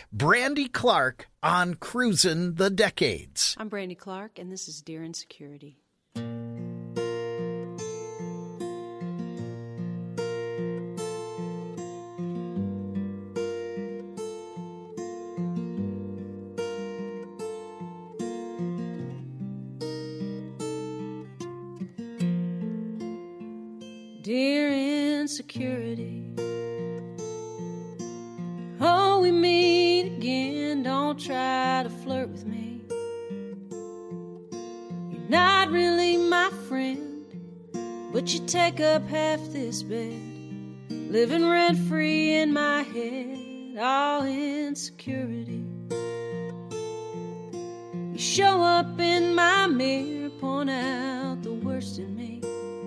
Brandy Clark on Cruisin' the Decades. I'm Brandy Clark, and this is Dear Insecurity. Dear Insecurity, oh, we meet again, don't try to flirt with me. You're not really my friend, but you take up half this bed, living rent-free in my head, all insecurity. You show up in my mirror, point out the worst in me.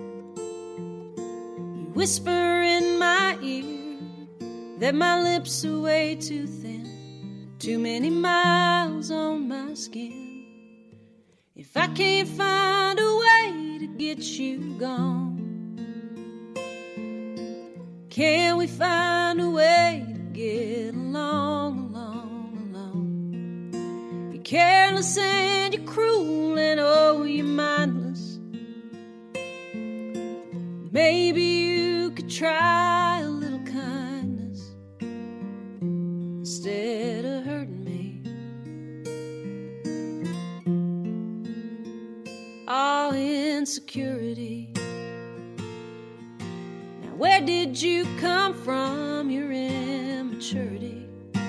Whisper in my ear that my lips are way too thin, too many miles on my skin. If I can't find a way to get you gone, can we find a way to get along? You're careless and you're cruel and oh, you're mindless. Maybe you could try a little kindness instead of hurting me. All insecurity. Now where did you come from? Your immaturity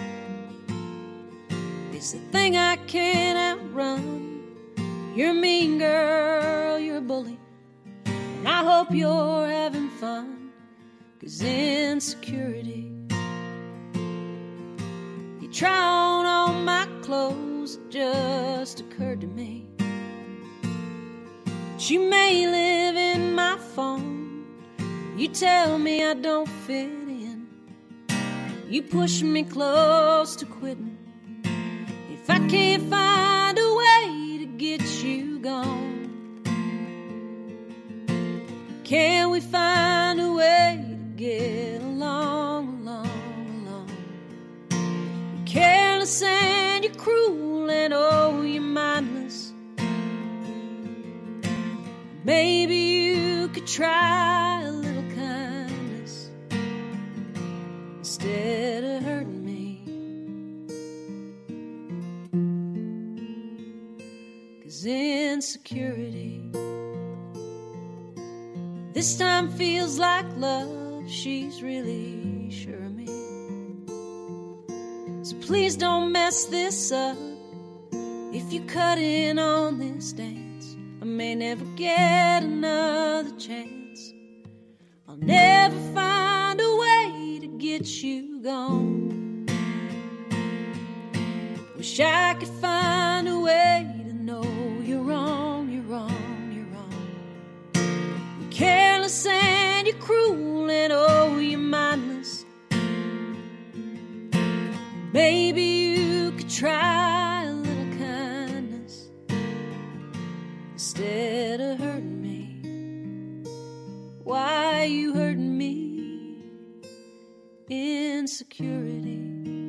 is the thing I can't outrun. You're a mean girl, you're a bully, and I hope you're having fun, 'cause insecurity. You try on all my clothes, it just occurred to me that you may live in my phone. You tell me I don't fit in, you push me close to quitting. If I can't find a way to get you gone, can we find a way to get along? You're careless and you're cruel and oh, you're mindless. Maybe you could try a little kindness instead of hurting me. 'Cause insecurity this time feels like love, she's really sure of me. So please don't mess this up. If you cut in on this dance, I may never get another chance. I'll never find a way to get you gone. Wish I could find a way to know you're wrong, you're wrong. Careless and you're cruel and oh, you're mindless. Maybe you could try a little kindness instead of hurting me. Why are you hurting me? Insecurity.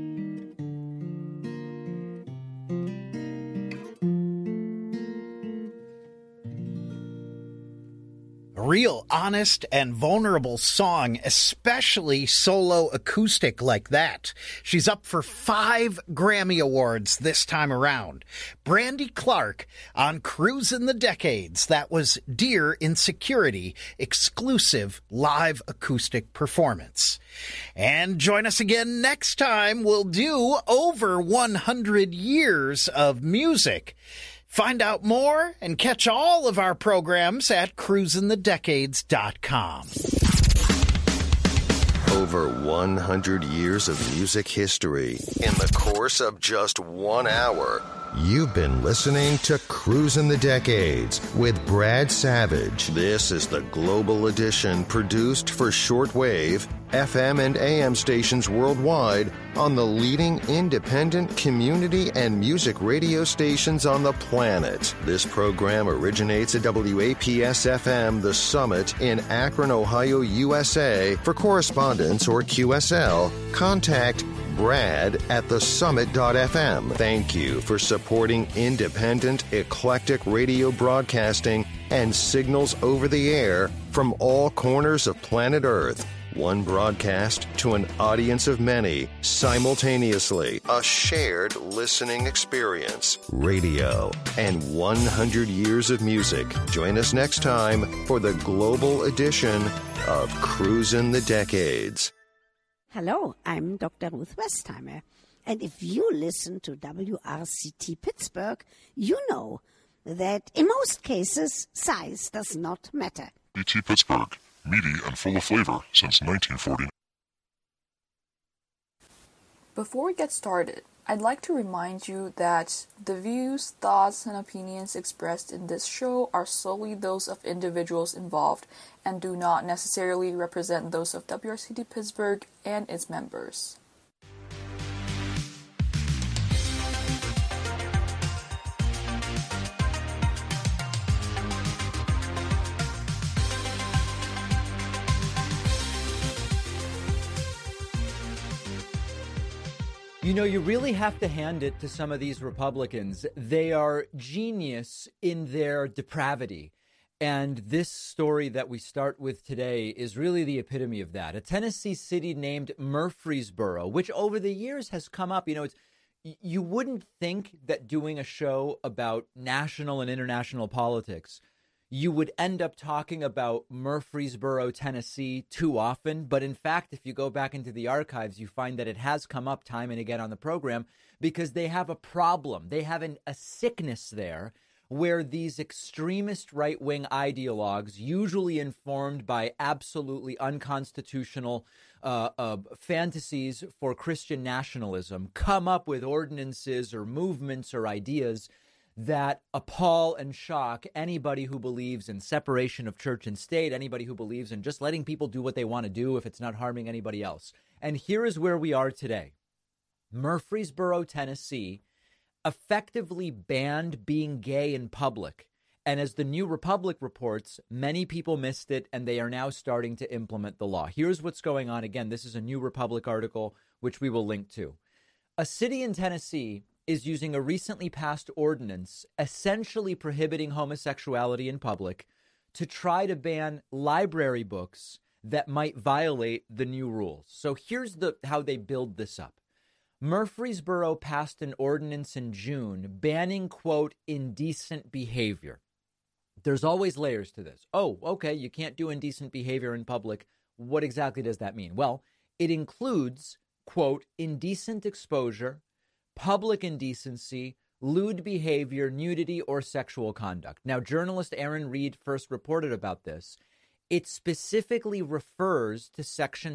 Real honest and vulnerable song, especially solo acoustic like that. She's up for 5 Grammy Awards this time around. Brandy Clark on Cruisin' the Decades. That was Dear Insecurity, exclusive live acoustic performance. And join us again next time. We'll do over 100 years of music. Find out more and catch all of our programs at cruisinthedecades.com. Over 100 years of music history in the course of just 1 hour. You've been listening to Cruisin' the Decades with Brad Savage. This is the Global Edition produced for shortwave, FM and AM stations worldwide on the leading independent community and music radio stations on the planet. This program originates at WAPS-FM The Summit in Akron, Ohio, USA. For correspondence or QSL, contact brad@thesummit.fm. Thank you for supporting independent, eclectic radio broadcasting and signals over the air from all corners of planet Earth. One broadcast to an audience of many simultaneously. A shared listening experience. Radio and 100 years of music. Join us next time for the global edition of Cruisin' the Decades. Hello, I'm Dr. Ruth Westheimer. And if you listen to WRCT Pittsburgh, you know that in most cases, size does not matter. WRCT Pittsburgh. Meaty and full of flavor since 1940. Before we get started, I'd like to remind you that the views, thoughts, and opinions expressed in this show are solely those of individuals involved and do not necessarily represent those of WRCT Pittsburgh and its members. You know, you really have to hand it to some of these Republicans. They are genius in their depravity. And this story that we start with today is really the epitome of that. A Tennessee city named Murfreesboro, which over the years has come up. You know, you wouldn't think that doing a show about national and international politics, you would end up talking about Murfreesboro, Tennessee too often. But in fact, if you go back into the archives, you find that it has come up time and again on the program because they have a problem. They have a sickness there where these extremist right-wing ideologues, usually informed by absolutely unconstitutional fantasies for Christian nationalism, come up with ordinances or movements or ideas that appall and shock anybody who believes in separation of church and state, anybody who believes in just letting people do what they want to do if it's not harming anybody else. And here is where we are today. Murfreesboro, Tennessee, effectively banned being gay in public. And as the New Republic reports, many people missed it, and they are now starting to implement the law. Here's what's going on. Again, this is a New Republic article, which we will link to. A city in Tennessee is using a recently passed ordinance essentially prohibiting homosexuality in public to try to ban library books that might violate the new rules. So here's how they build this up. Murfreesboro passed an ordinance in June banning, quote, indecent behavior. There's always layers to this. Oh, okay, you can't do indecent behavior in public. What exactly does that mean? Well, it includes, quote, indecent exposure, public indecency, lewd behavior, nudity, or sexual conduct. Now, journalist Aaron Reed first reported about this. It specifically refers to Section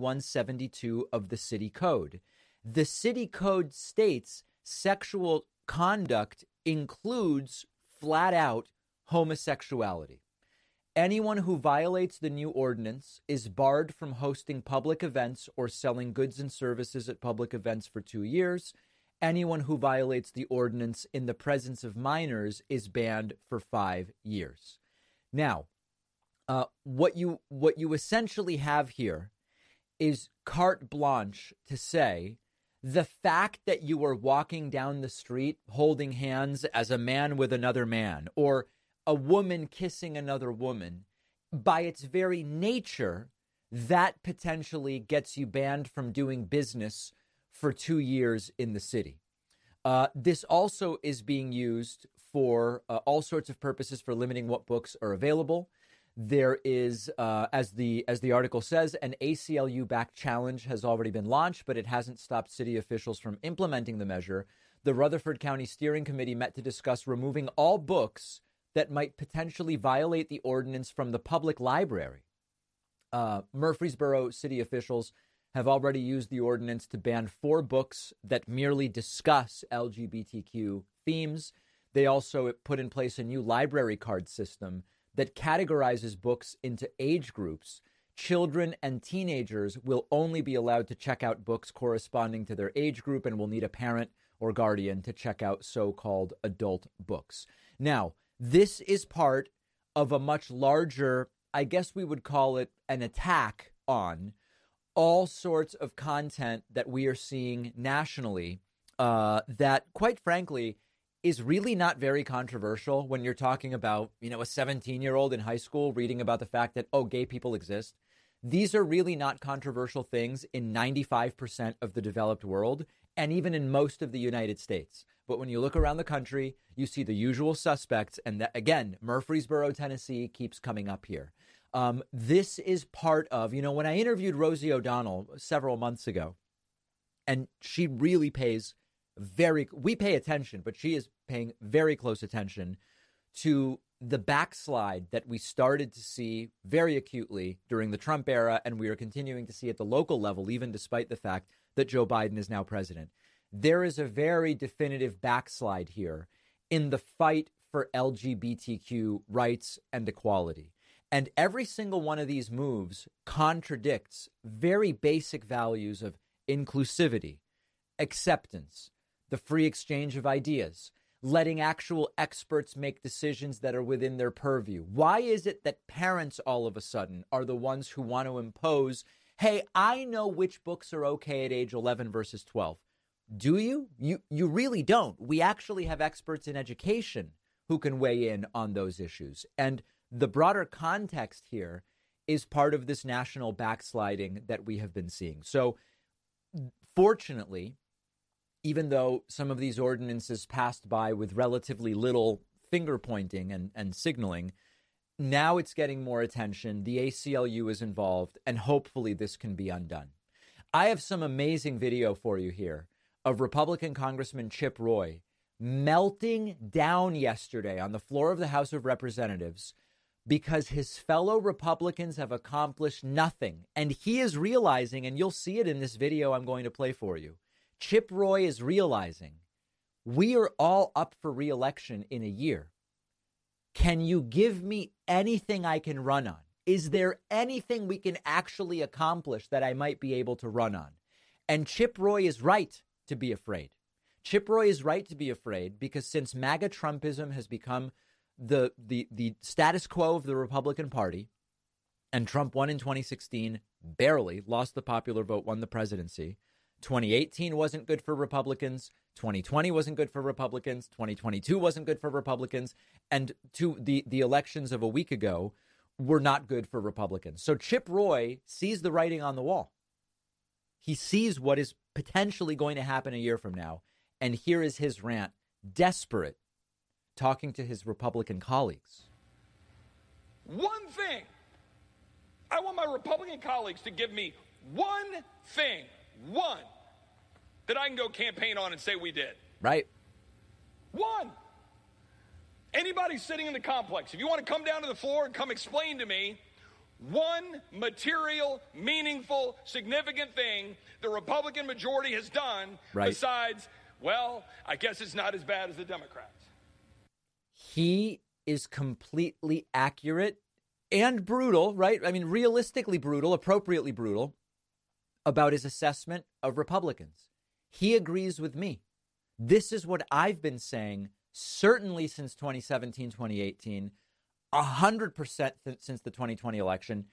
2172 of the City Code. The City Code states sexual conduct includes flat out homosexuality. Anyone who violates the new ordinance is barred from hosting public events or selling goods and services at public events for 2 years. Anyone who violates the ordinance in the presence of minors is banned for 5 years. Now, what you essentially have here is carte blanche to say the fact that you are walking down the street holding hands as a man with another man or a woman kissing another woman, by its very nature, that potentially gets you banned from doing business for 2 years in the city. This also is being used for all sorts of purposes for limiting what books are available. There is, as the article says, an ACLU-backed challenge has already been launched, but it hasn't stopped city officials from implementing the measure. The Rutherford County Steering Committee met to discuss removing all books that might potentially violate the ordinance from the public library. Murfreesboro city officials have already used the ordinance to ban 4 books that merely discuss LGBTQ themes. They also put in place a new library card system that categorizes books into age groups. Children and teenagers will only be allowed to check out books corresponding to their age group and will need a parent or guardian to check out so-called adult books. Now, this is part of a much larger, I guess we would call it an attack on all sorts of content that we are seeing nationally that, quite frankly, is really not very controversial when you're talking about, a 17-year-old in high school reading about the fact that, gay people exist. These are really not controversial things in 95% of the developed world and even in most of the United States. But when you look around the country, you see the usual suspects. And that, again, Murfreesboro, Tennessee keeps coming up here. This is part of, when I interviewed Rosie O'Donnell several months ago, and she really we pay attention, but she is paying very close attention to the backslide that we started to see very acutely during the Trump era, and we are continuing to see at the local level, even despite the fact that Joe Biden is now president. There is a very definitive backslide here in the fight for LGBTQ rights and equality. And every single one of these moves contradicts very basic values of inclusivity, acceptance, the free exchange of ideas, letting actual experts make decisions that are within their purview. Why is it that parents all of a sudden are the ones who want to impose, hey, I know which books are okay at age 11 versus 12? Do you? You really don't. We actually have experts in education who can weigh in on those issues. And the broader context here is part of this national backsliding that we have been seeing. So fortunately, even though some of these ordinances passed by with relatively little finger pointing and signaling, now it's getting more attention. The ACLU is involved, and hopefully this can be undone. I have some amazing video for you here of Republican Congressman Chip Roy melting down yesterday on the floor of the House of Representatives because his fellow Republicans have accomplished nothing. And he is realizing, and you'll see it in this video I'm going to play for you, Chip Roy is realizing we are all up for re-election in a year. Can you give me anything I can run on? Is there anything we can actually accomplish that I might be able to run on? And Chip Roy is right to be afraid. Chip Roy is right to be afraid because since MAGA Trumpism has become the status quo of the Republican Party, and Trump won in 2016, barely lost the popular vote, won the presidency. 2018 wasn't good for Republicans. 2020 wasn't good for Republicans. 2022 wasn't good for Republicans. And the elections of a week ago were not good for Republicans. So Chip Roy sees the writing on the wall. He sees what is potentially going to happen a year from now. And here is his rant, desperate, talking to his Republican colleagues. One thing. I want my Republican colleagues to give me one thing, one, that I can go campaign on and say we did. Right. One. Anybody sitting in the complex, if you want to come down to the floor and come explain to me one material, meaningful, significant thing the Republican majority has done besides, well, I guess it's not as bad as the Democrats. He is completely accurate and brutal, right? I mean, realistically brutal, appropriately brutal about his assessment of Republicans. He agrees with me. This is what I've been saying, certainly since 2017, 2018, 100% since the 2020 election,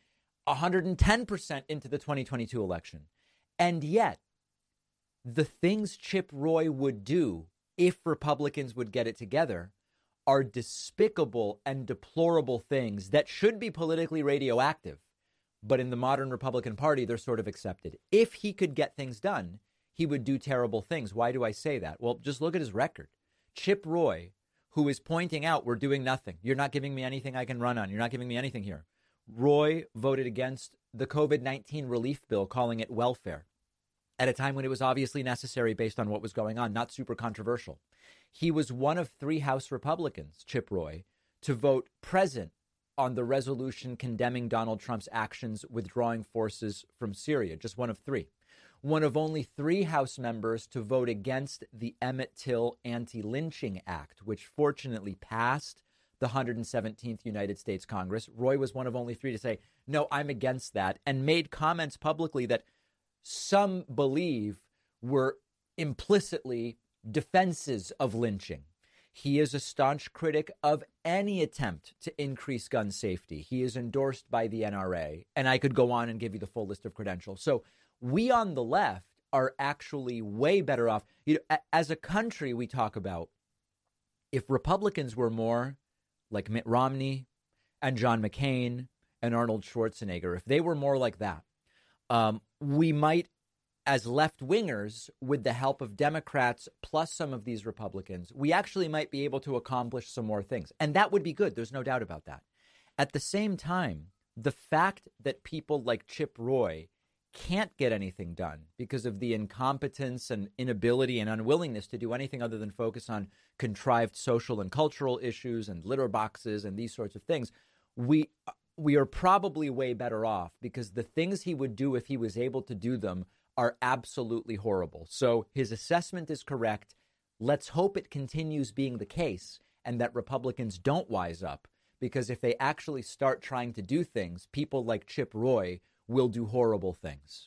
110% into the 2022 election. And yet, the things Chip Roy would do if Republicans would get it together are despicable and deplorable things that should be politically radioactive. But in the modern Republican Party, they're sort of accepted. If he could get things done, he would do terrible things. Why do I say that? Well, just look at his record. Chip Roy, who is pointing out we're doing nothing. You're not giving me anything I can run on. You're not giving me anything here. Roy voted against the COVID-19 relief bill, calling it welfare, at a time when it was obviously necessary based on what was going on, not super controversial. He was one of 3 House Republicans, Chip Roy, to vote present on the resolution condemning Donald Trump's actions withdrawing forces from Syria, just one of 3. One of only 3 House members to vote against the Emmett Till Anti-Lynching Act, which fortunately passed the 117th United States Congress. Roy was one of only 3 to say, no, I'm against that, and made comments publicly that some believe were implicitly defenses of lynching. He is a staunch critic of any attempt to increase gun safety. He is endorsed by the NRA. And I could go on and give you the full list of credentials. So we on the left are actually way better off. As a country, we talk about if Republicans were more like Mitt Romney and John McCain and Arnold Schwarzenegger, if they were more like that, we might, as left-wingers, with the help of Democrats plus some of these Republicans, we actually might be able to accomplish some more things. And that would be good. There's no doubt about that. At the same time, the fact that people like Chip Roy can't get anything done because of the incompetence and inability and unwillingness to do anything other than focus on contrived social and cultural issues and litter boxes and these sorts of things, we are probably way better off because the things he would do if he was able to do them are absolutely horrible. So his assessment is correct. Let's hope it continues being the case and that Republicans don't wise up, because if they actually start trying to do things, people like Chip Roy will do horrible things.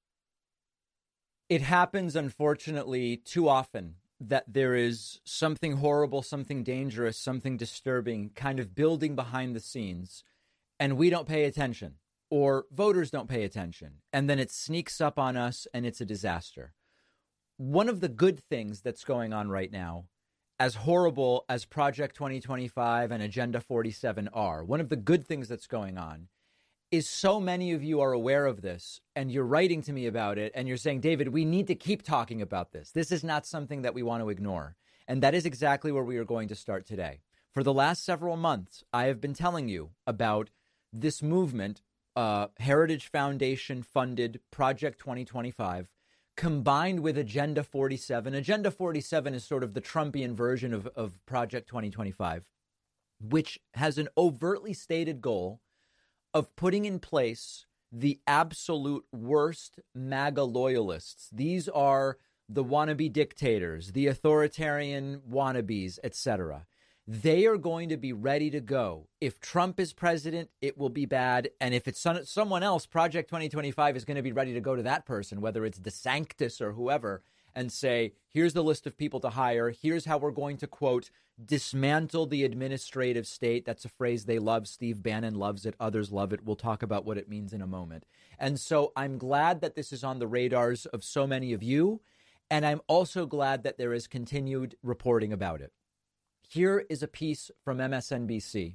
It happens, unfortunately, too often that there is something horrible, something dangerous, something disturbing kind of building behind the scenes, and we don't pay attention, or voters don't pay attention, and then it sneaks up on us and it's a disaster. One of the good things that's going on right now, as horrible as Project 2025 and Agenda 47 are, one of the good things that's going on is so many of you are aware of this and you're writing to me about it and you're saying, David, we need to keep talking about this. This is not something that we want to ignore. And that is exactly where we are going to start today. For the last several months, I have been telling you about this movement, Heritage Foundation funded Project 2025, combined with Agenda 47. Agenda 47 is sort of the Trumpian version of Project 2025, which has an overtly stated goal of putting in place the absolute worst MAGA loyalists. These are the wannabe dictators, the authoritarian wannabes, etc. They are going to be ready to go. If Trump is president, it will be bad. And if it's someone else, Project 2025 is going to be ready to go to that person, whether it's DeSantis or whoever, and say, here's the list of people to hire. Here's how we're going to, quote, dismantle the administrative state. That's a phrase they love. Steve Bannon loves it. Others love it. We'll talk about what it means in a moment. And so I'm glad that this is on the radars of so many of you. And I'm also glad that there is continued reporting about it. Here is a piece from MSNBC,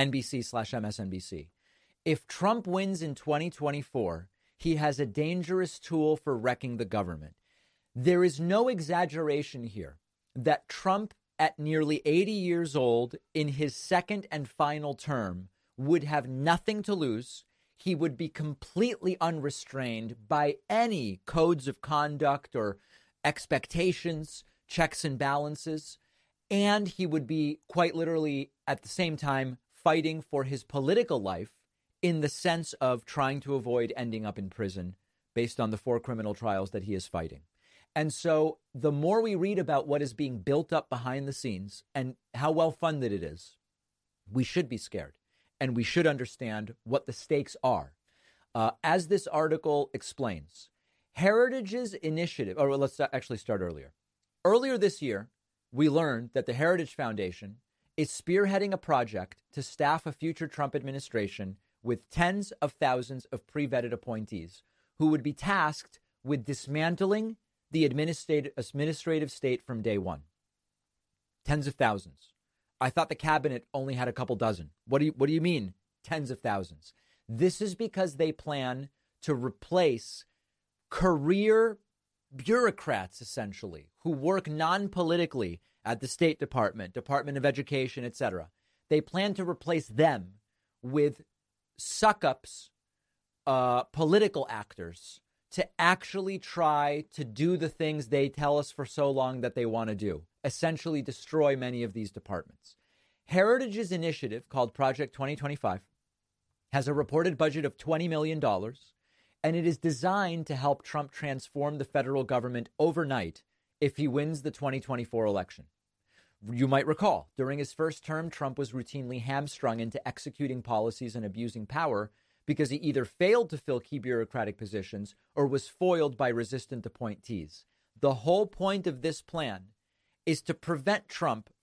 NBC/MSNBC. If Trump wins in 2024, he has a dangerous tool for wrecking the government. There is no exaggeration here that Trump, at nearly 80 years old, in his second and final term, would have nothing to lose. He would be completely unrestrained by any codes of conduct or expectations, checks and balances. And he would be quite literally, at the same time, fighting for his political life in the sense of trying to avoid ending up in prison based on the 4 criminal trials that he is fighting. And so the more we read about what is being built up behind the scenes and how well funded it is, we should be scared and we should understand what the stakes are. As this article explains, Heritage's initiative, or let's actually start earlier. Earlier this year, we learned that the Heritage Foundation is spearheading a project to staff a future Trump administration with tens of thousands of pre-vetted appointees who would be tasked with dismantling the administrative state from day one. Tens of thousands. I thought the cabinet only had a couple dozen. What do you mean, tens of thousands? This is because they plan to replace career bureaucrats, essentially, who work non-politically at the State Department, Department of Education, etc. They plan to replace them with suck-ups, political actors, to actually try to do the things they tell us for so long that they want to do, essentially destroy many of these departments. Heritage's initiative, called Project 2025, has a reported budget of $20 million, and it is designed to help Trump transform the federal government overnight if he wins the 2024 election. You might recall, during his first term, Trump was routinely hamstrung into executing policies and abusing power because he either failed to fill key bureaucratic positions or was foiled by resistant appointees. The whole point of this plan is to prevent Trump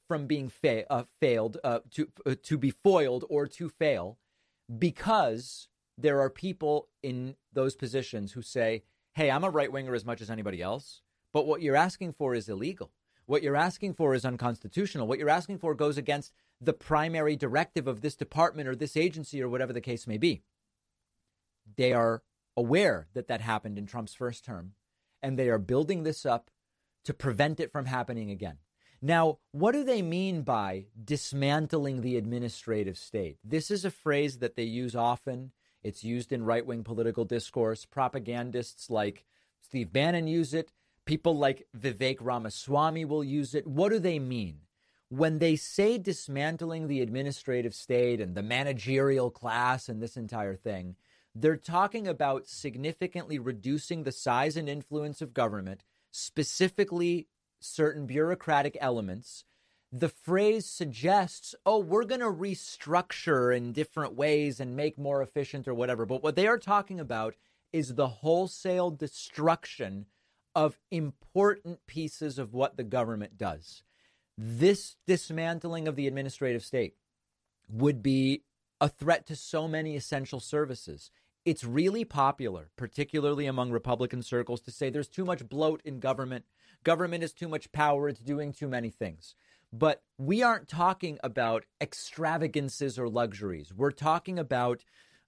from being failed, to be foiled or to fail, because there are people in those positions who say, hey, I'm a right-winger as much as anybody else, but what you're asking for is illegal. What you're asking for is unconstitutional. What you're asking for goes against the primary directive of this department or this agency or whatever the case may be. They are aware that that happened in Trump's first term, and they are building this up to prevent it from happening again. Now, what do they mean by dismantling the administrative state? This is a phrase that they use often. It's used in right-wing political discourse. Propagandists like Steve Bannon use it. People like Vivek Ramaswamy will use it. What do they mean? When they say dismantling the administrative state and the managerial class and this entire thing, they're talking about significantly reducing the size and influence of government, specifically certain bureaucratic elements. The phrase suggests, oh, we're going to restructure in different ways and make more efficient or whatever. But what they are talking about is the wholesale destruction of important pieces of what the government does. This dismantling of the administrative state would be a threat to so many essential services. It's really popular, particularly among Republican circles, to say there's too much bloat in government. Government has too much power. It's doing too many things. But we aren't talking about extravagances or luxuries. We're talking about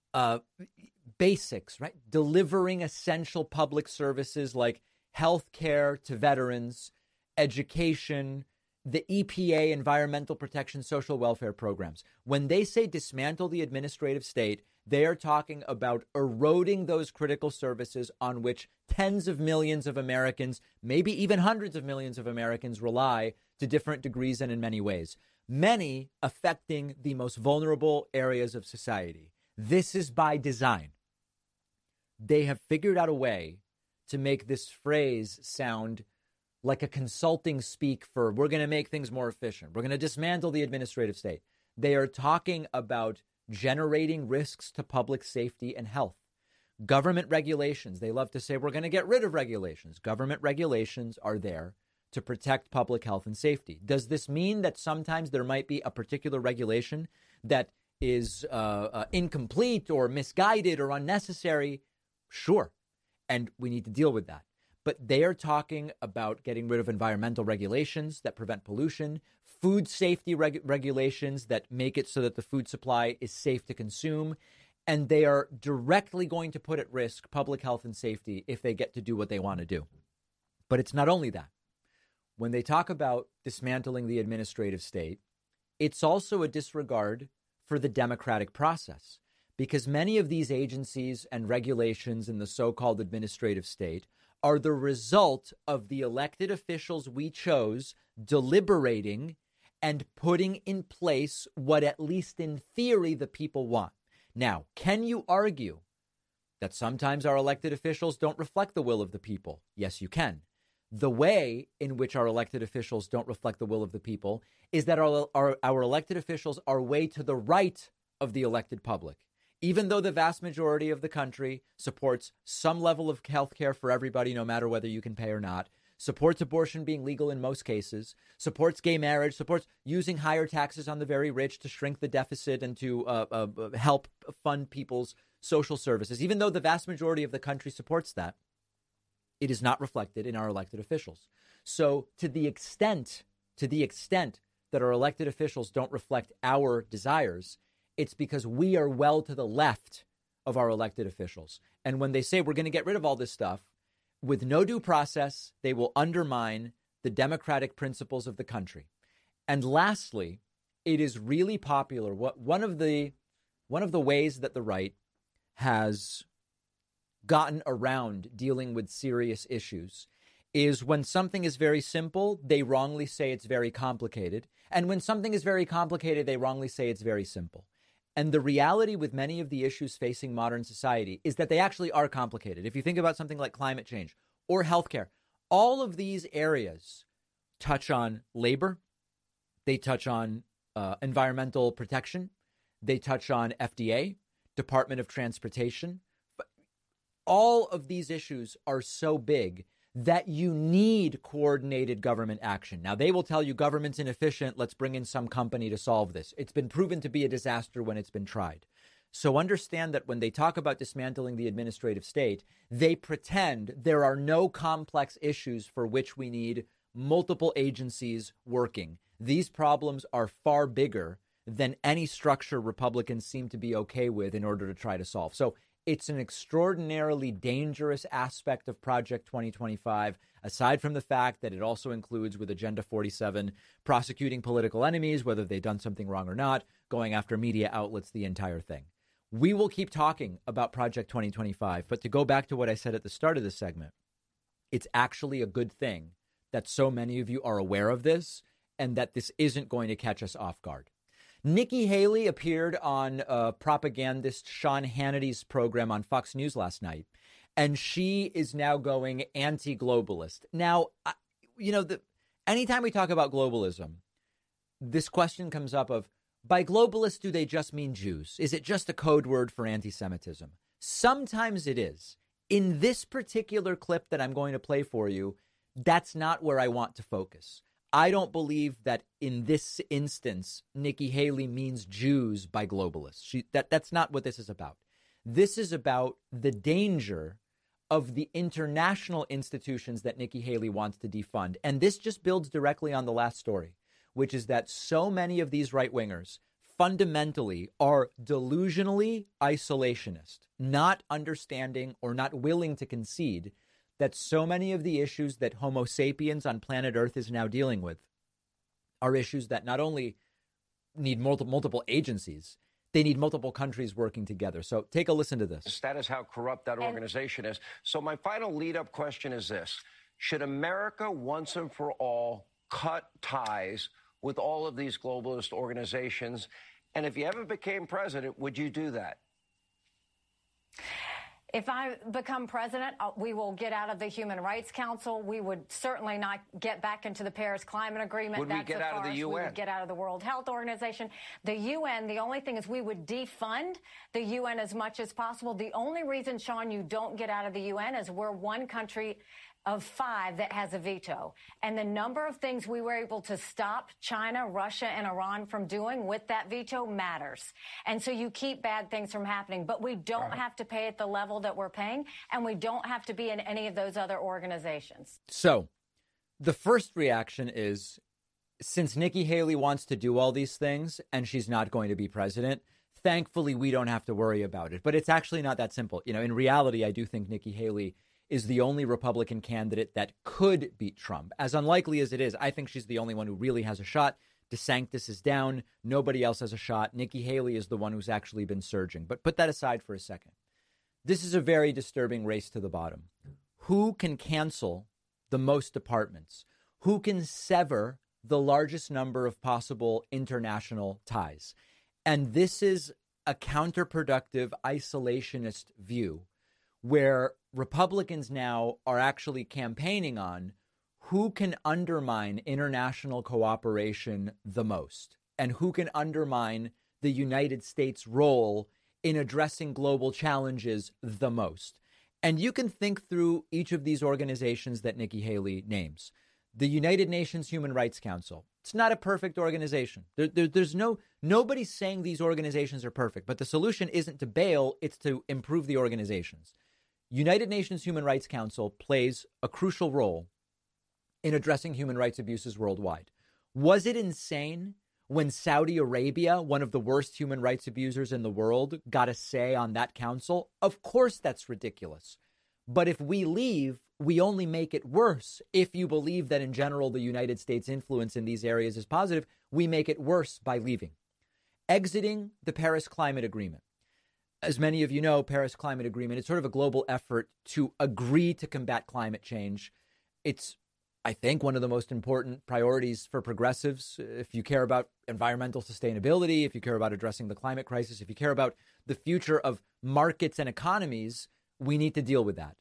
basics, right? Delivering essential public services like health care to veterans, education, the EPA, environmental protection, social welfare programs. When they say dismantle the administrative state, they are talking about eroding those critical services on which tens of millions of Americans, maybe even hundreds of millions of Americans rely to different degrees and in many ways, many affecting the most vulnerable areas of society. This is by design. They have figured out a way to make this phrase sound like a consulting speak for we're going to make things more efficient. We're going to dismantle the administrative state. They are talking about generating risks to public safety and health. Government regulations. They love to say we're going to get rid of regulations. Government regulations are there to protect public health and safety. Does this mean that sometimes there might be a particular regulation that is incomplete or misguided or unnecessary? Sure. And we need to deal with that. But they are talking about getting rid of environmental regulations that prevent pollution, food safety regulations that make it so that the food supply is safe to consume. And they are directly going to put at risk public health and safety if they get to do what they want to do. But it's not only that. When they talk about dismantling the administrative state, it's also a disregard for the democratic process, because many of these agencies and regulations in the so-called administrative state are the result of the elected officials we chose deliberating and putting in place what, at least in theory, the people want. Now, can you argue that sometimes our elected officials don't reflect the will of the people? Yes, you can. The way in which our elected officials don't reflect the will of the people is that our elected officials are way to the right of the elected public. Even though the vast majority of the country supports some level of health care for everybody, no matter whether you can pay or not, supports abortion being legal in most cases, supports gay marriage, supports using higher taxes on the very rich to shrink the deficit and to help fund people's social services. Even though the vast majority of the country supports that, it is not reflected in our elected officials. So to the extent that our elected officials don't reflect our desires, it's because we are well to the left of our elected officials. And when they say we're going to get rid of all this stuff, with no due process, they will undermine the democratic principles of the country. And lastly, it is really popular. One of the ways that the right has gotten around dealing with serious issues is when something is very simple, they wrongly say it's very complicated. And when something is very complicated, they wrongly say it's very simple. And the reality with many of the issues facing modern society is that they actually are complicated. If you think about something like climate change or healthcare, all of these areas touch on labor. They touch on environmental protection. They touch on FDA, Department of Transportation. All of these issues are so big that you need coordinated government action. Now, they will tell you government's inefficient. Let's bring in some company to solve this. It's been proven to be a disaster when it's been tried. So understand that when they talk about dismantling the administrative state, they pretend there are no complex issues for which we need multiple agencies working. These problems are far bigger than any structure Republicans seem to be okay with in order to try to solve. So it's an extraordinarily dangerous aspect of Project 2025, aside from the fact that it also includes, with Agenda 47, prosecuting political enemies, whether they've done something wrong or not, going after media outlets, the entire thing. We will keep talking about Project 2025, but to go back to what I said at the start of this segment, it's actually a good thing that so many of you are aware of this and that this isn't going to catch us off guard. Nikki Haley appeared on propagandist Sean Hannity's program on Fox News last night, and she is now going anti-globalist. Now, anytime we talk about globalism, this question comes up of, by globalist, do they just mean Jews? Is it just a code word for anti-Semitism? Sometimes it is. In this particular clip that I'm going to play for you, that's not where I want to focus. I don't believe that in this instance, Nikki Haley means Jews by globalists. That's not what this is about. This is about the danger of the international institutions that Nikki Haley wants to defund. And this just builds directly on the last story, which is that so many of these right-wingers fundamentally are delusionally isolationist, not understanding or not willing to concede that so many of the issues that Homo sapiens on planet Earth is now dealing with are issues that not only need multiple agencies, they need multiple countries working together. So take a listen to this. That is how corrupt that organization is. So my final lead-up question is this. Should America once and for all cut ties with all of these globalist organizations? And if you ever became president, would you do that? If I become president, we will get out of the Human Rights Council. We would certainly not get back into the Paris Climate Agreement. Would we get out of the UN? We would get out of the World Health Organization. The UN, the only thing is we would defund the UN as much as possible. The only reason, Sean, you don't get out of the UN is we're one country of 5 that has a veto. And the number of things we were able to stop China, Russia, and Iran from doing with that veto matters. And so you keep bad things from happening. But we don't have to pay at the level that we're paying, and we don't have to be in any of those other organizations. So the first reaction is, since Nikki Haley wants to do all these things and she's not going to be president, thankfully we don't have to worry about it. But it's actually not that simple. You know, in reality, I do think Nikki Haley is the only Republican candidate that could beat Trump. As unlikely as it is, I think she's the only one who really has a shot. DeSantis is down. Nobody else has a shot. Nikki Haley is the one who's actually been surging. But put that aside for a second. This is a very disturbing race to the bottom. Who can cancel the most departments? Who can sever the largest number of possible international ties? And this is a counterproductive isolationist view where Republicans now are actually campaigning on who can undermine international cooperation the most and who can undermine the United States' role in addressing global challenges the most. And you can think through each of these organizations that Nikki Haley names. The United Nations Human Rights Council. It's not a perfect organization. There's nobody's saying these organizations are perfect, but the solution isn't to bail, it's to improve the organizations. United Nations Human Rights Council plays a crucial role in addressing human rights abuses worldwide. Was it insane when Saudi Arabia, one of the worst human rights abusers in the world, got a say on that council? Of course that's ridiculous. But if we leave, we only make it worse. If you believe that in general the United States' influence in these areas is positive, we make it worse by leaving. Exiting the Paris Climate Agreement. As many of you know, Paris Climate Agreement is sort of a global effort to agree to combat climate change. It's, I think, one of the most important priorities for progressives. If you care about environmental sustainability, if you care about addressing the climate crisis, if you care about the future of markets and economies, we need to deal with that.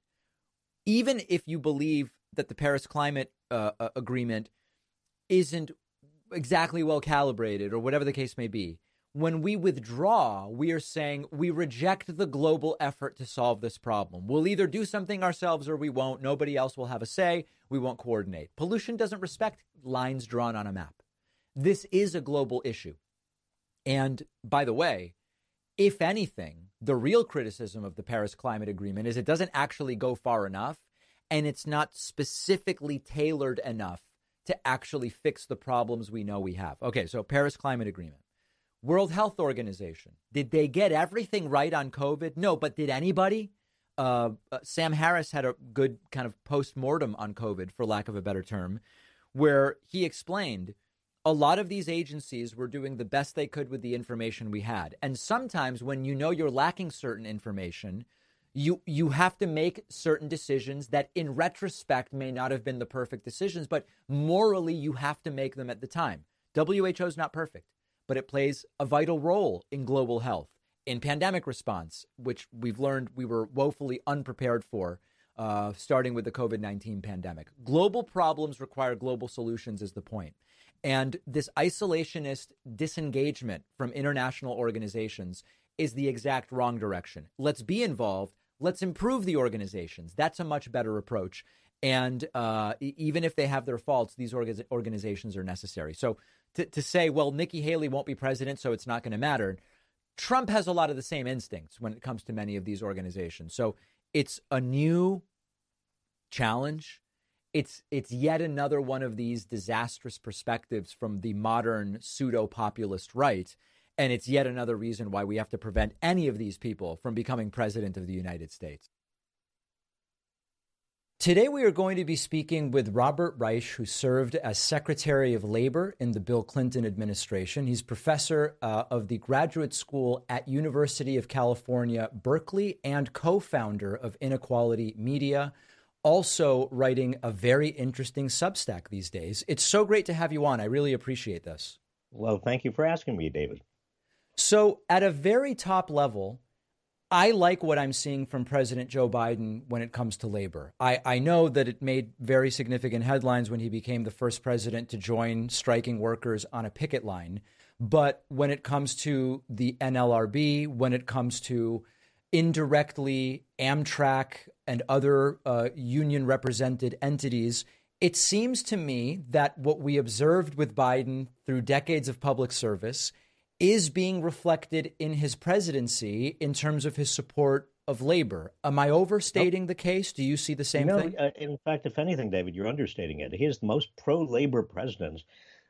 Even if you believe that the Paris Climate Agreement isn't exactly well calibrated or whatever the case may be, When we withdraw, we are saying we reject the global effort to solve this problem. We'll either do something ourselves or we won't. Nobody else will have a say. We won't coordinate. Pollution doesn't respect lines drawn on a map. This is a global issue. And by the way, if anything, the real criticism of the Paris Climate Agreement is it doesn't actually go far enough, and it's not specifically tailored enough to actually fix the problems we know we have. Okay, so Paris Climate Agreement. World Health Organization. Did they get everything right on COVID? No, but did anybody? Sam Harris had a good kind of post-mortem on COVID, for lack of a better term, where he explained a lot of these agencies were doing the best they could with the information we had. And sometimes when you know you're lacking certain information, you have to make certain decisions that in retrospect may not have been the perfect decisions, but morally you have to make them at the time. WHO is not perfect, but it plays a vital role in global health, in pandemic response, which we've learned we were woefully unprepared for, starting with the COVID-19 pandemic. Global problems require global solutions is the point. And this isolationist disengagement from international organizations is the exact wrong direction. Let's be involved. Let's improve the organizations. That's a much better approach. And even if they have their faults, these organizations are necessary. So to say, well, Nikki Haley won't be president, so it's not going to matter. Trump has a lot of the same instincts when it comes to many of these organizations. So it's a new challenge. It's yet another one of these disastrous perspectives from the modern pseudo-populist right. And it's yet another reason why we have to prevent any of these people from becoming president of the United States. Today, we are going to be speaking with Robert Reich, who served as Secretary of Labor in the Bill Clinton administration. He's professor of the graduate school at University of California, Berkeley, and co-founder of Inequality Media, also writing a very interesting Substack these days. It's so great to have you on. I really appreciate this. Well, thank you for asking me, David. So at a very top level, I like what I'm seeing from President Joe Biden when it comes to labor. I know that it made very significant headlines when he became the first president to join striking workers on a picket line. But when it comes to the NLRB, when it comes to indirectly Amtrak and other union represented entities, it seems to me that what we observed with Biden through decades of public service is being reflected in his presidency in terms of his support of labor. Am I overstating the case? Do you see the same thing? In fact, if anything, David, you're understating it. He is the most pro-labor president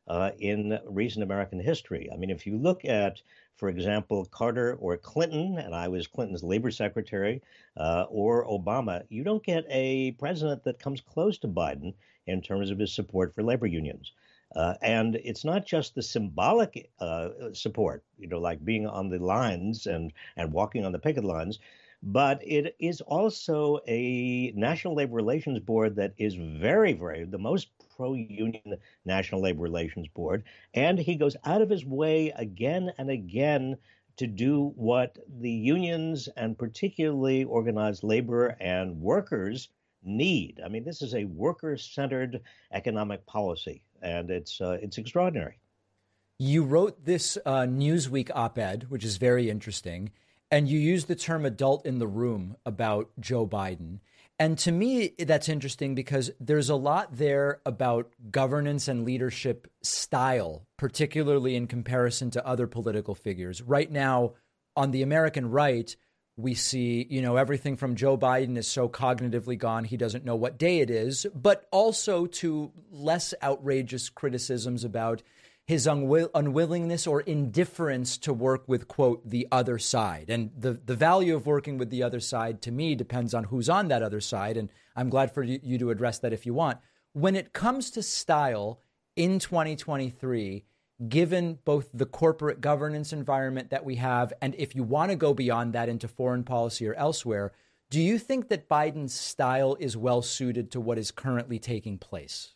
in recent American history. I mean, if you look at, for example, Carter or Clinton, and I was Clinton's labor secretary, or Obama, you don't get a president that comes close to Biden in terms of his support for labor unions. And it's not just the symbolic support, like being on the lines and walking on the picket lines, but it is also a National Labor Relations Board that is very, very the most pro-union National Labor Relations Board. And he goes out of his way again and again to do what the unions and particularly organized labor and workers need. I mean, this is a worker-centered economic policy. And it's extraordinary. You wrote this Newsweek op-ed, which is very interesting, and you used the term adult in the room about Joe Biden. And to me, that's interesting because there's a lot there about governance and leadership style, particularly in comparison to other political figures. Right now, on the American right, we see, everything from Joe Biden is so cognitively gone, he doesn't know what day it is, but also to less outrageous criticisms about his unwillingness or indifference to work with, quote, the other side. And the value of working with the other side, to me, depends on who's on that other side. And I'm glad for you to address that if you want. When it comes to style in 2023, given both the corporate governance environment that we have, and if you want to go beyond that into foreign policy or elsewhere, do you think that Biden's style is well suited to what is currently taking place?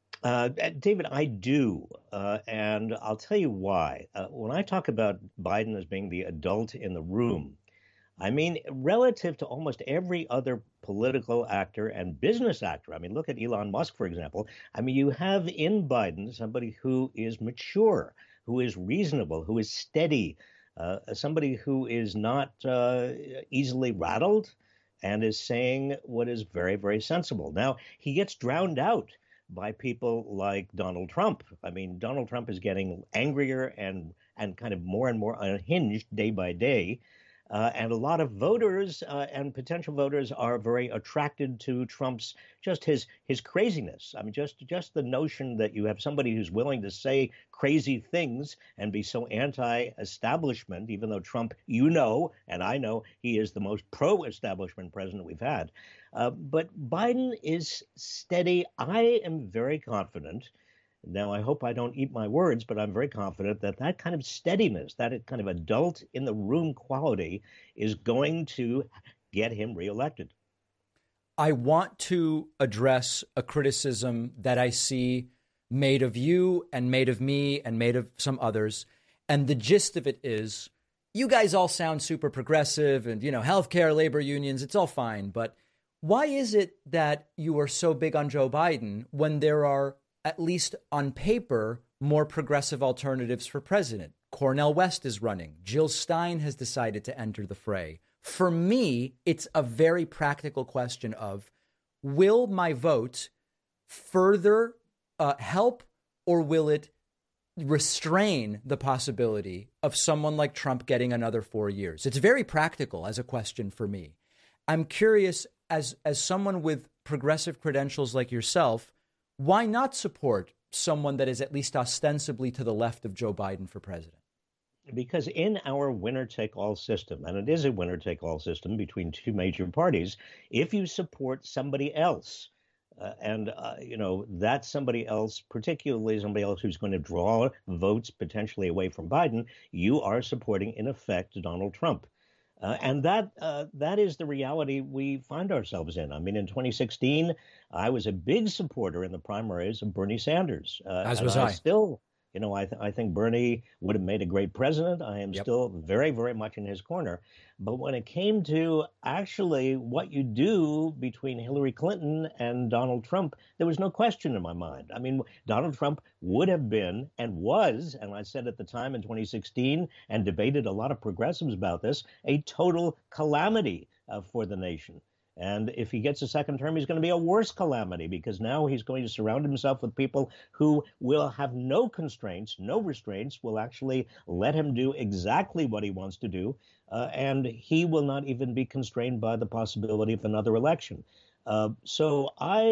David, I do. And I'll tell you why. When I talk about Biden as being the adult in the room, I mean, relative to almost every other political actor and business actor. I mean, look at Elon Musk, for example. I mean, you have in Biden somebody who is mature, who is reasonable, who is steady, somebody who is not easily rattled and is saying what is very, very sensible. Now, he gets drowned out by people like Donald Trump. I mean, Donald Trump is getting angrier and kind of more and more unhinged day by day. And a lot of voters and potential voters are very attracted to Trump's his craziness. I mean, just the notion that you have somebody who's willing to say crazy things and be so anti-establishment, even though Trump, and I know, he is the most pro-establishment president we've had. But Biden is steady. I am very confident. Now, I hope I don't eat my words, but I'm very confident that that kind of steadiness, that kind of adult in the room quality is going to get him reelected. I want to address a criticism that I see made of you and made of me and made of some others. And the gist of it is, you guys all sound super progressive and, healthcare, labor unions, it's all fine. But why is it that you are so big on Joe Biden when there are, at least on paper, more progressive alternatives for president? Cornel West is running. Jill Stein has decided to enter the fray. For me, it's a very practical question of, will my vote further help, or will it restrain the possibility of someone like Trump getting another 4 years? It's very practical as a question for me. I'm curious, as someone with progressive credentials like yourself, why not support someone that is at least ostensibly to the left of Joe Biden for president? Because in our winner-take-all system, and it is a winner-take-all system between two major parties, if you support somebody else, that somebody else, particularly somebody else who's going to draw votes potentially away from Biden, you are supporting, in effect, Donald Trump. And that is the reality we find ourselves in. I mean, in 2016, I was a big supporter in the primaries of Bernie Sanders. As was I. Still, I think Bernie would have made a great president. I am still very, very much in his corner. But when it came to actually what you do between Hillary Clinton and Donald Trump, there was no question in my mind. I mean, Donald Trump would have been and was, and I said at the time in 2016 and debated a lot of progressives about this, a total calamity for the nation. And if he gets a second term, he's going to be a worse calamity, because now he's going to surround himself with people who will have no constraints, no restraints, will actually let him do exactly what he wants to do. And he will not even be constrained by the possibility of another election. So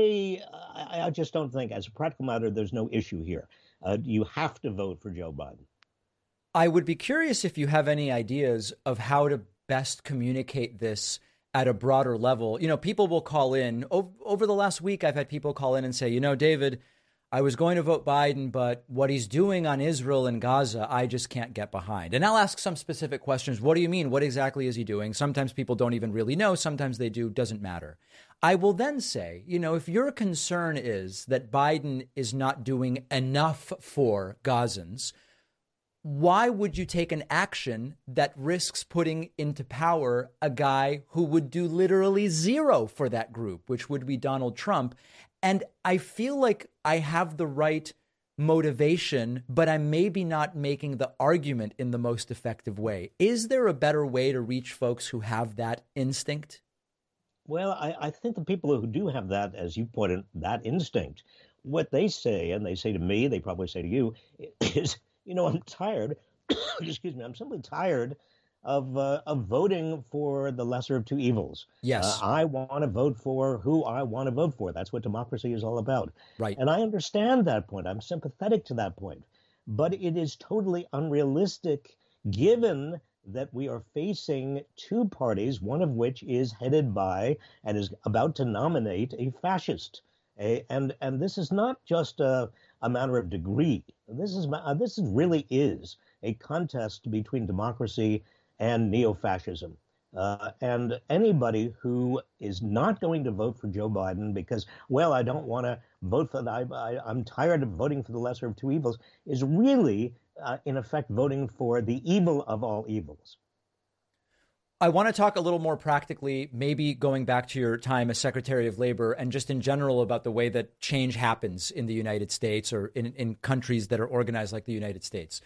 I just don't think, as a practical matter, there's no issue here. You have to vote for Joe Biden. I would be curious if you have any ideas of how to best communicate this at a broader level. People will call in. Over the last week, I've had people call in and say, David, I was going to vote Biden, but what he's doing on Israel and Gaza, I just can't get behind. And I'll ask some specific questions. What do you mean? What exactly is he doing? Sometimes people don't even really know. Sometimes they do. Doesn't matter. I will then say, if your concern is that Biden is not doing enough for Gazans, why would you take an action that risks putting into power a guy who would do literally zero for that group, which would be Donald Trump? And I feel like I have the right motivation, but I'm maybe not making the argument in the most effective way. Is there a better way to reach folks who have that instinct? Well, I think the people who do have that, as you put it, that instinct, what they say, and they say to me, they probably say to you, is, I'm tired. Excuse me. I'm simply tired of voting for the lesser of two evils. Yes. I want to vote for who I want to vote for. That's what democracy is all about. Right. And I understand that point. I'm sympathetic to that point. But it is totally unrealistic, given that we are facing two parties, one of which is headed by and is about to nominate a fascist. And this is not just a matter of degree. This really is a contest between democracy and neo-fascism. And anybody who is not going to vote for Joe Biden because, well, I don't want to vote for I'm tired of voting for the lesser of two evils, is really, in effect, voting for the evil of all evils. I want to talk a little more practically, maybe going back to your time as Secretary of Labor and just in general about the way that change happens in the United States or in countries that are organized like the United States.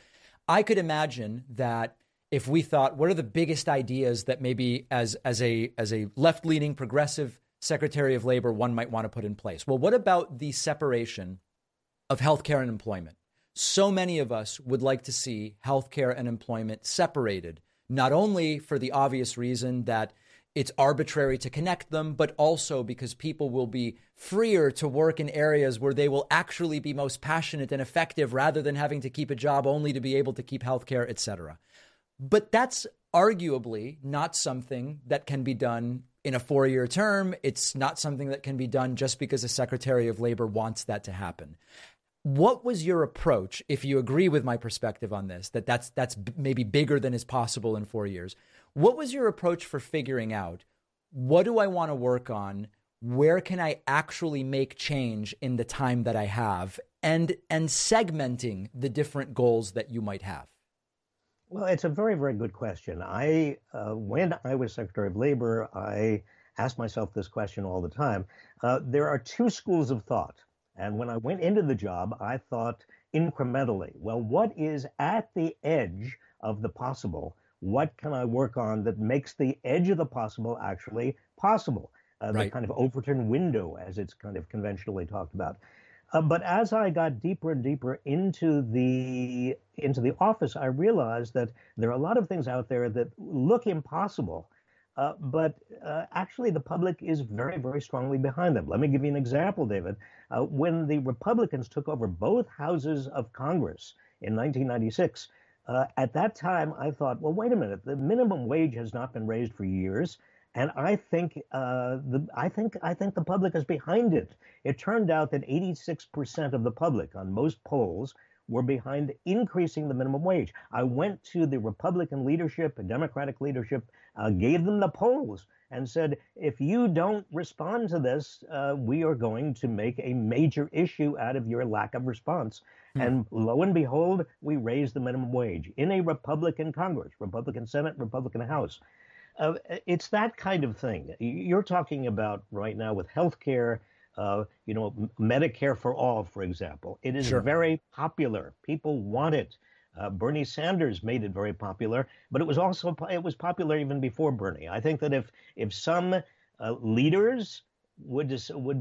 I could imagine that if we thought, what are the biggest ideas that maybe as a left-leaning progressive Secretary of Labor one might want to put in place? Well, what about the separation of healthcare and employment? So many of us would like to see healthcare and employment separated, not only for the obvious reason that it's arbitrary to connect them, but also because people will be freer to work in areas where they will actually be most passionate and effective rather than having to keep a job only to be able to keep healthcare, et cetera. But that's arguably not something that can be done in a 4-year term. It's not something that can be done just because the Secretary of Labor wants that to happen. What was your approach, if you agree with my perspective on this, that's maybe bigger than is possible in 4 years? What was your approach for figuring out, what do I want to work on? Where can I actually make change in the time that I have, and segmenting the different goals that you might have? Well, it's a very, very good question. When I was Secretary of Labor, I asked myself this question all the time. There are two schools of thought. And when I went into the job, I thought incrementally, well, what is at the edge of the possible? What can I work on that makes the edge of the possible actually possible? The kind of Overton window, as it's kind of conventionally talked about. But as I got deeper and deeper into the office, I realized that there are a lot of things out there that look impossible, but actually the public is very, very strongly behind them. Let me give you an example, David. When the Republicans took over both houses of Congress in 1996, at that time I thought, well, wait a minute, the minimum wage has not been raised for years. And I think the public is behind it. It turned out that 86% of the public on most polls were behind increasing the minimum wage. I went to the Republican leadership and Democratic leadership, gave them the polls and said, if you don't respond to this, we are going to make a major issue out of your lack of response. And lo and behold, we raised the minimum wage in a Republican Congress, Republican Senate, Republican House. It's that kind of thing. You're talking about right now with healthcare, Medicare for all, for example. It is very popular. People want it. Bernie Sanders made it very popular, but it was popular even before Bernie. I think that if some leaders would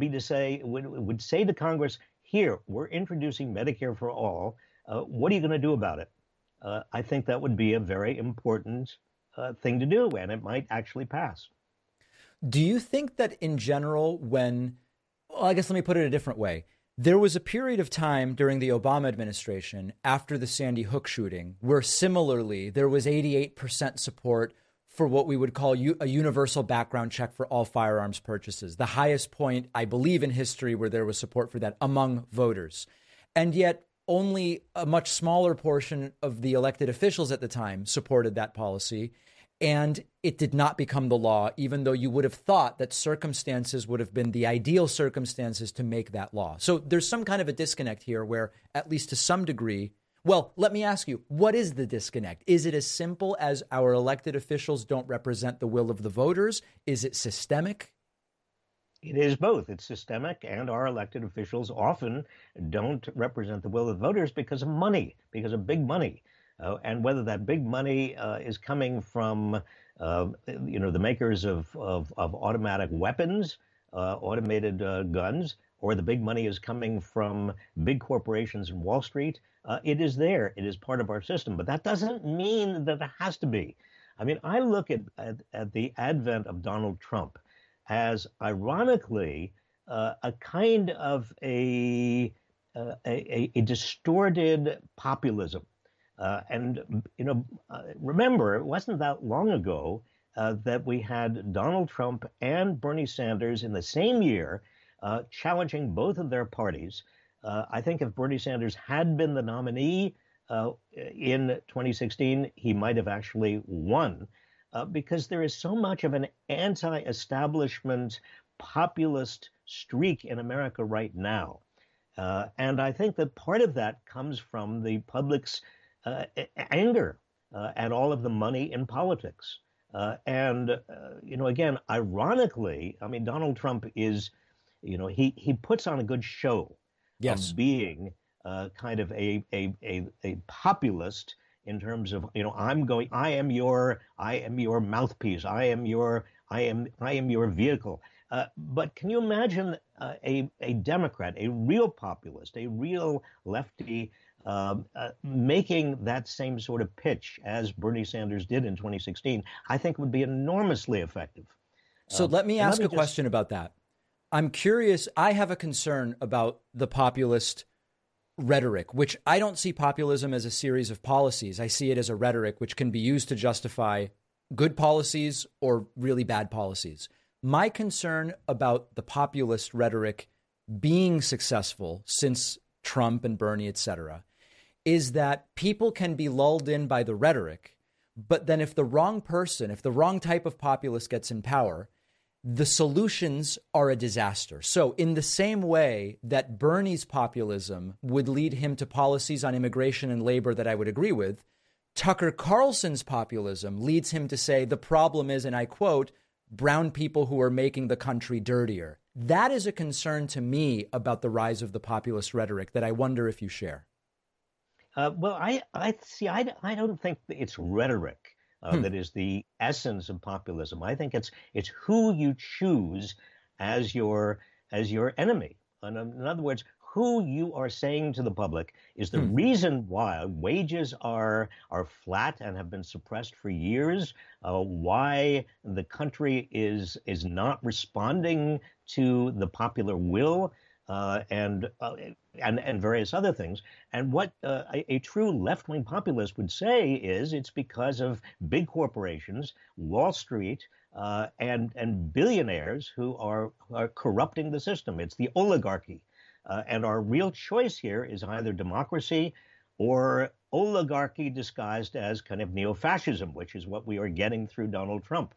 say to Congress, here, we're introducing Medicare for all. What are you going to do about it? I think that would be a very important thing to do, and it might actually pass. Do you think that in general, I guess let me put it a different way. There was a period of time during the Obama administration after the Sandy Hook shooting where similarly there was 88% support for what we would call a universal background check for all firearms purchases, the highest point, I believe, in history where there was support for that among voters. And yet only a much smaller portion of the elected officials at the time supported that policy. And it did not become the law, even though you would have thought that circumstances would have been the ideal circumstances to make that law. So there's some kind of a disconnect here where, at least to some degree, well, let me ask you, what is the disconnect? Is it as simple as our elected officials don't represent the will of the voters? Is it systemic? It is both. It's systemic, and our elected officials often don't represent the will of the voters because of money, because of big money. And whether that big money is coming from, the makers of automatic weapons, automated guns, or the big money is coming from big corporations in Wall Street, it is there. It is part of our system. But that doesn't mean that it has to be. I mean, I look at the advent of Donald Trump as, ironically, a kind of a distorted populism. Remember, it wasn't that long ago that we had Donald Trump and Bernie Sanders in the same year challenging both of their parties. I think if Bernie Sanders had been the nominee in 2016, he might have actually won because there is so much of an anti-establishment populist streak in America right now. And I think that part of that comes from the public's anger at all of the money in politics. Again, ironically, I mean, Donald Trump is, he puts on a good show of being kind of a populist in terms of, I am your mouthpiece. I am your vehicle. But can you imagine a Democrat, a real populist, a real lefty, making that same sort of pitch as Bernie Sanders did in 2016? I think would be enormously effective. So let me ask a question about that. I'm curious. I have a concern about the populist rhetoric, which I don't see populism as a series of policies. I see it as a rhetoric which can be used to justify good policies or really bad policies. My concern about the populist rhetoric being successful since Trump and Bernie, et cetera, is that people can be lulled in by the rhetoric. But then if the wrong person, if the wrong type of populist gets in power, the solutions are a disaster. So in the same way that Bernie's populism would lead him to policies on immigration and labor that I would agree with, Tucker Carlson's populism leads him to say the problem is, and I quote, brown people who are making the country dirtier. That is a concern to me about the rise of the populist rhetoric that I wonder if you share. Well, I don't think it's rhetoric that is the essence of populism. I think it's who you choose as your enemy. In other words, who you are saying to the public is the reason why wages are flat and have been suppressed for years, why the country is not responding to the popular will, and various other things. And what a true left-wing populist would say is it's because of big corporations, Wall Street, and billionaires who are corrupting the system. It's the oligarchy. And our real choice here is either democracy or oligarchy disguised as kind of neo-fascism, which is what we are getting through Donald Trump.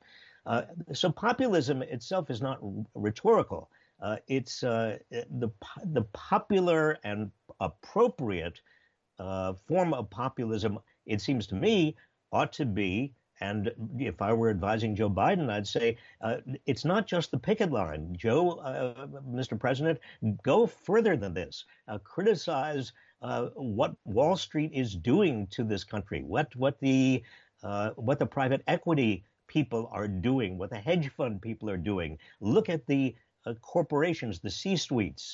So populism itself is not rhetorical. It's the popular and appropriate form of populism, it seems to me, ought to be, and if I were advising Joe Biden, I'd say it's not just the picket line. Joe, Mr. President, go further than this. Criticize what Wall Street is doing to this country, what the private equity people are doing, what the hedge fund people are doing. Look at the corporations, the C-suites,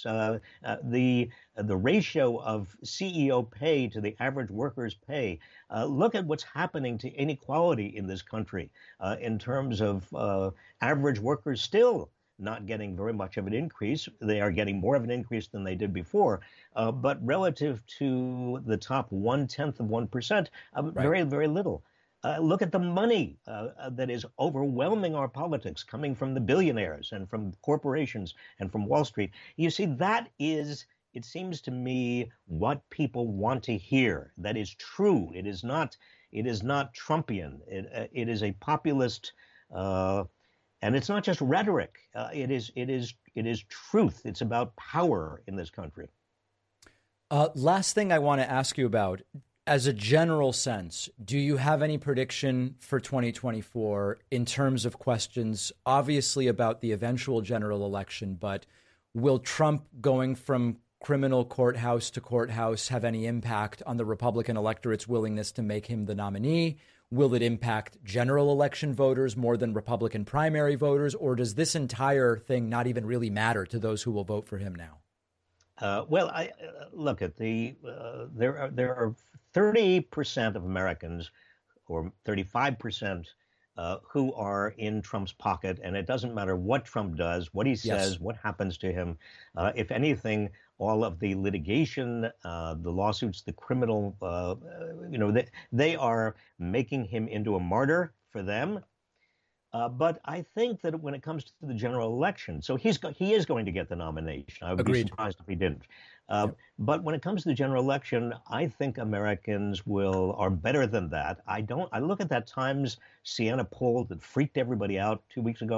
the ratio of CEO pay to the average worker's pay. Look at what's happening to inequality in this country in terms of average workers still not getting very much of an increase. They are getting more of an increase than they did before, but relative to the top 1/10 of 1%, very, very little. Look at the money that is overwhelming our politics, coming from the billionaires and from corporations and from Wall Street. You see, that is, it seems to me, what people want to hear. That is true. It is not Trumpian. It is a populist, and it's not just rhetoric. It is truth. It's about power in this country. Last thing I want to ask you about. As a general sense, do you have any prediction for 2024 in terms of questions, obviously about the eventual general election, but will Trump going from criminal courthouse to courthouse have any impact on the Republican electorate's willingness to make him the nominee? Will it impact general election voters more than Republican primary voters? Or does this entire thing not even really matter to those who will vote for him now? Well, I look at there are 30% of Americans, or 35%, who are in Trump's pocket, and it doesn't matter what Trump does, what he says, what happens to him. If anything, all of the litigation, the lawsuits, the criminal, they are making him into a martyr for them. But I think that when it comes to the general election, so he is going to get the nomination. I would be surprised if he didn't. But when it comes to the general election, I think Americans are better than that. I look at that Times Siena poll that freaked everybody out 2 weeks ago.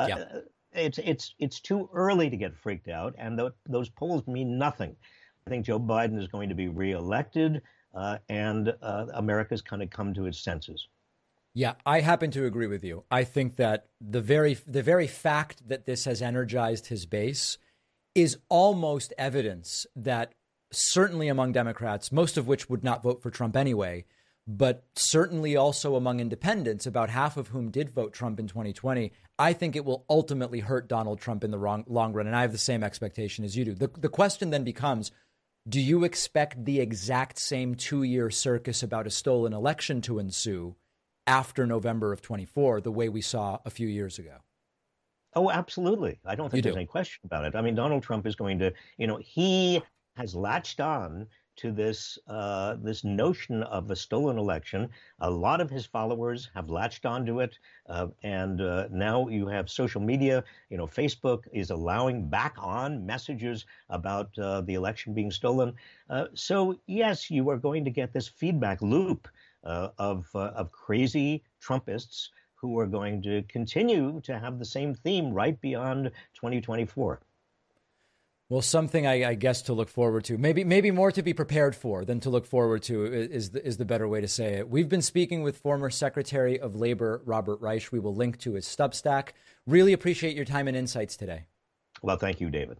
It's too early to get freaked out, and those polls mean nothing. I think Joe Biden is going to be reelected, and America's kind of come to its senses. Yeah, I happen to agree with you. I think that the very fact that this has energized his base is almost evidence that certainly among Democrats, most of which would not vote for Trump anyway, but certainly also among independents, about half of whom did vote Trump in 2020, I think it will ultimately hurt Donald Trump in the long run. And I have the same expectation as you do. The question then becomes, do you expect the exact same 2-year circus about a stolen election to ensue after November of 24, the way we saw a few years ago? Oh, absolutely. I don't think there's any question about it. I mean, Donald Trump is going to, he has latched on to this this notion of a stolen election. A lot of his followers have latched onto it, and now you have social media. Facebook is allowing back on messages about the election being stolen. So yes, you are going to get this feedback loop of crazy Trumpists who are going to continue to have the same theme right beyond 2024. Well, something I guess to look forward to, maybe more to be prepared for than to look forward to is the better way to say it. We've been speaking with former Secretary of Labor Robert Reich. We will link to his Substack. Really appreciate your time and insights today. Well, thank you, David.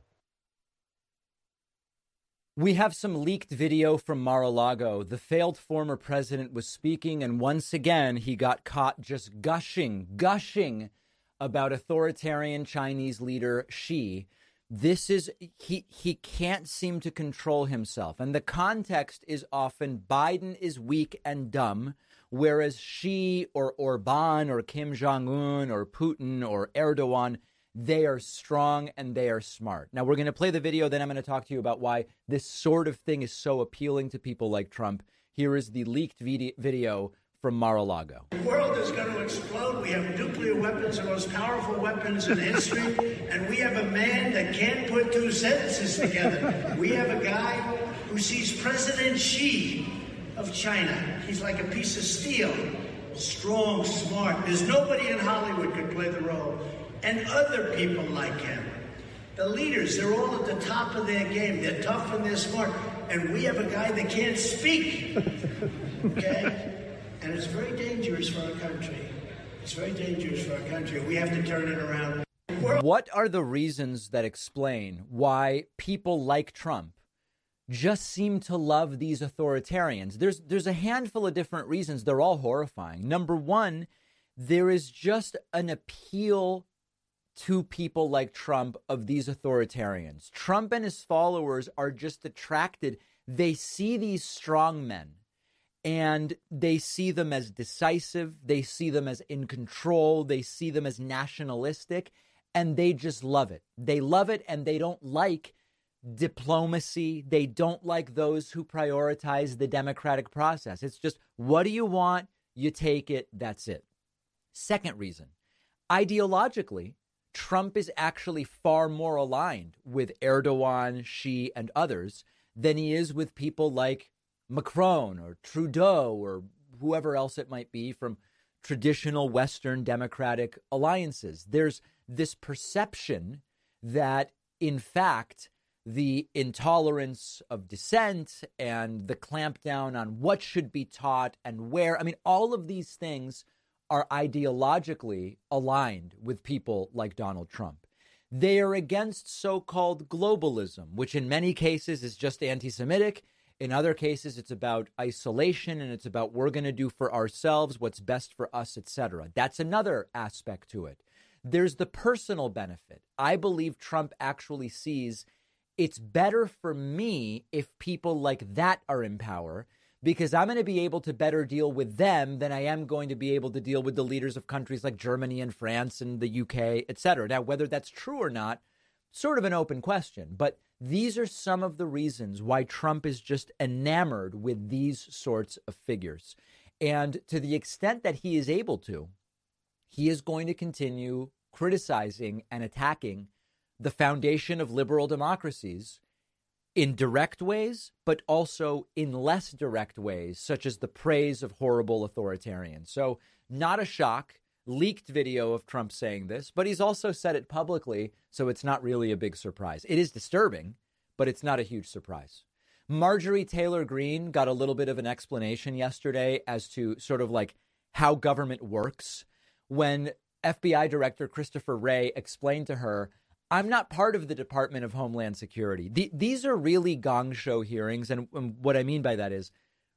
We have some leaked video from Mar-a-Lago. The failed former president was speaking, and once again, he got caught just gushing about authoritarian Chinese leader Xi. This is, he can't seem to control himself. And the context is often Biden is weak and dumb, whereas Xi or Orban or Kim Jong-un or Putin or Erdogan, they are strong and they are smart. Now, we're going to play the video. Then I'm going to talk to you about why this sort of thing is so appealing to people like Trump. Here is the leaked video from Mar-a-Lago. The world is going to explode. We have nuclear weapons, the most powerful weapons in history, and we have a man that can't put two sentences together. We have a guy who sees President Xi of China. He's like a piece of steel, strong, smart. There's nobody in Hollywood could play the role, and other people like him. The leaders, they're all at the top of their game. They're tough and they're smart, and we have a guy that can't speak, okay? And it's very dangerous for our country. It's very dangerous for our country. We have to turn it around. What are the reasons that explain why people like Trump just seem to love these authoritarians? There's a handful of different reasons. They're all horrifying. Number one, there is just an appeal to people like Trump of these authoritarians. Trump and his followers are just attracted. They see these strong men, and they see them as decisive. They see them as in control. They see them as nationalistic, and they just love it. They love it, and they don't like diplomacy. They don't like those who prioritize the democratic process. It's just, what do you want? You take it. That's it. Second reason, ideologically, Trump is actually far more aligned with Erdogan, Xi, and others than he is with people like Macron or Trudeau or whoever else it might be from traditional Western democratic alliances. There's this perception that, in fact, the intolerance of dissent and the clampdown on what should be taught and where, I mean, all of these things are ideologically aligned with people like Donald Trump. They are against so-called globalism, which in many cases is just anti-Semitic. In other cases, it's about isolation, and it's about we're going to do for ourselves what's best for us, etc. That's another aspect to it. There's the personal benefit. I believe Trump actually sees it's better for me if people like that are in power, because I'm going to be able to better deal with them than I am going to be able to deal with the leaders of countries like Germany and France and the UK, etc. Now, whether that's true or not, sort of an open question, but these are some of the reasons why Trump is just enamored with these sorts of figures. And to the extent that he is able to, he is going to continue criticizing and attacking the foundation of liberal democracies in direct ways, but also in less direct ways, such as the praise of horrible authoritarians. So not a shock. Leaked video of Trump saying this, but he's also said it publicly, so it's not really a big surprise. It is disturbing, but it's not a huge surprise. Marjorie Taylor Greene got a little bit of an explanation yesterday as to sort of like how government works when FBI Director Christopher Wray explained to her, I'm not part of the Department of Homeland Security. These are really gong show hearings, and what I mean by that is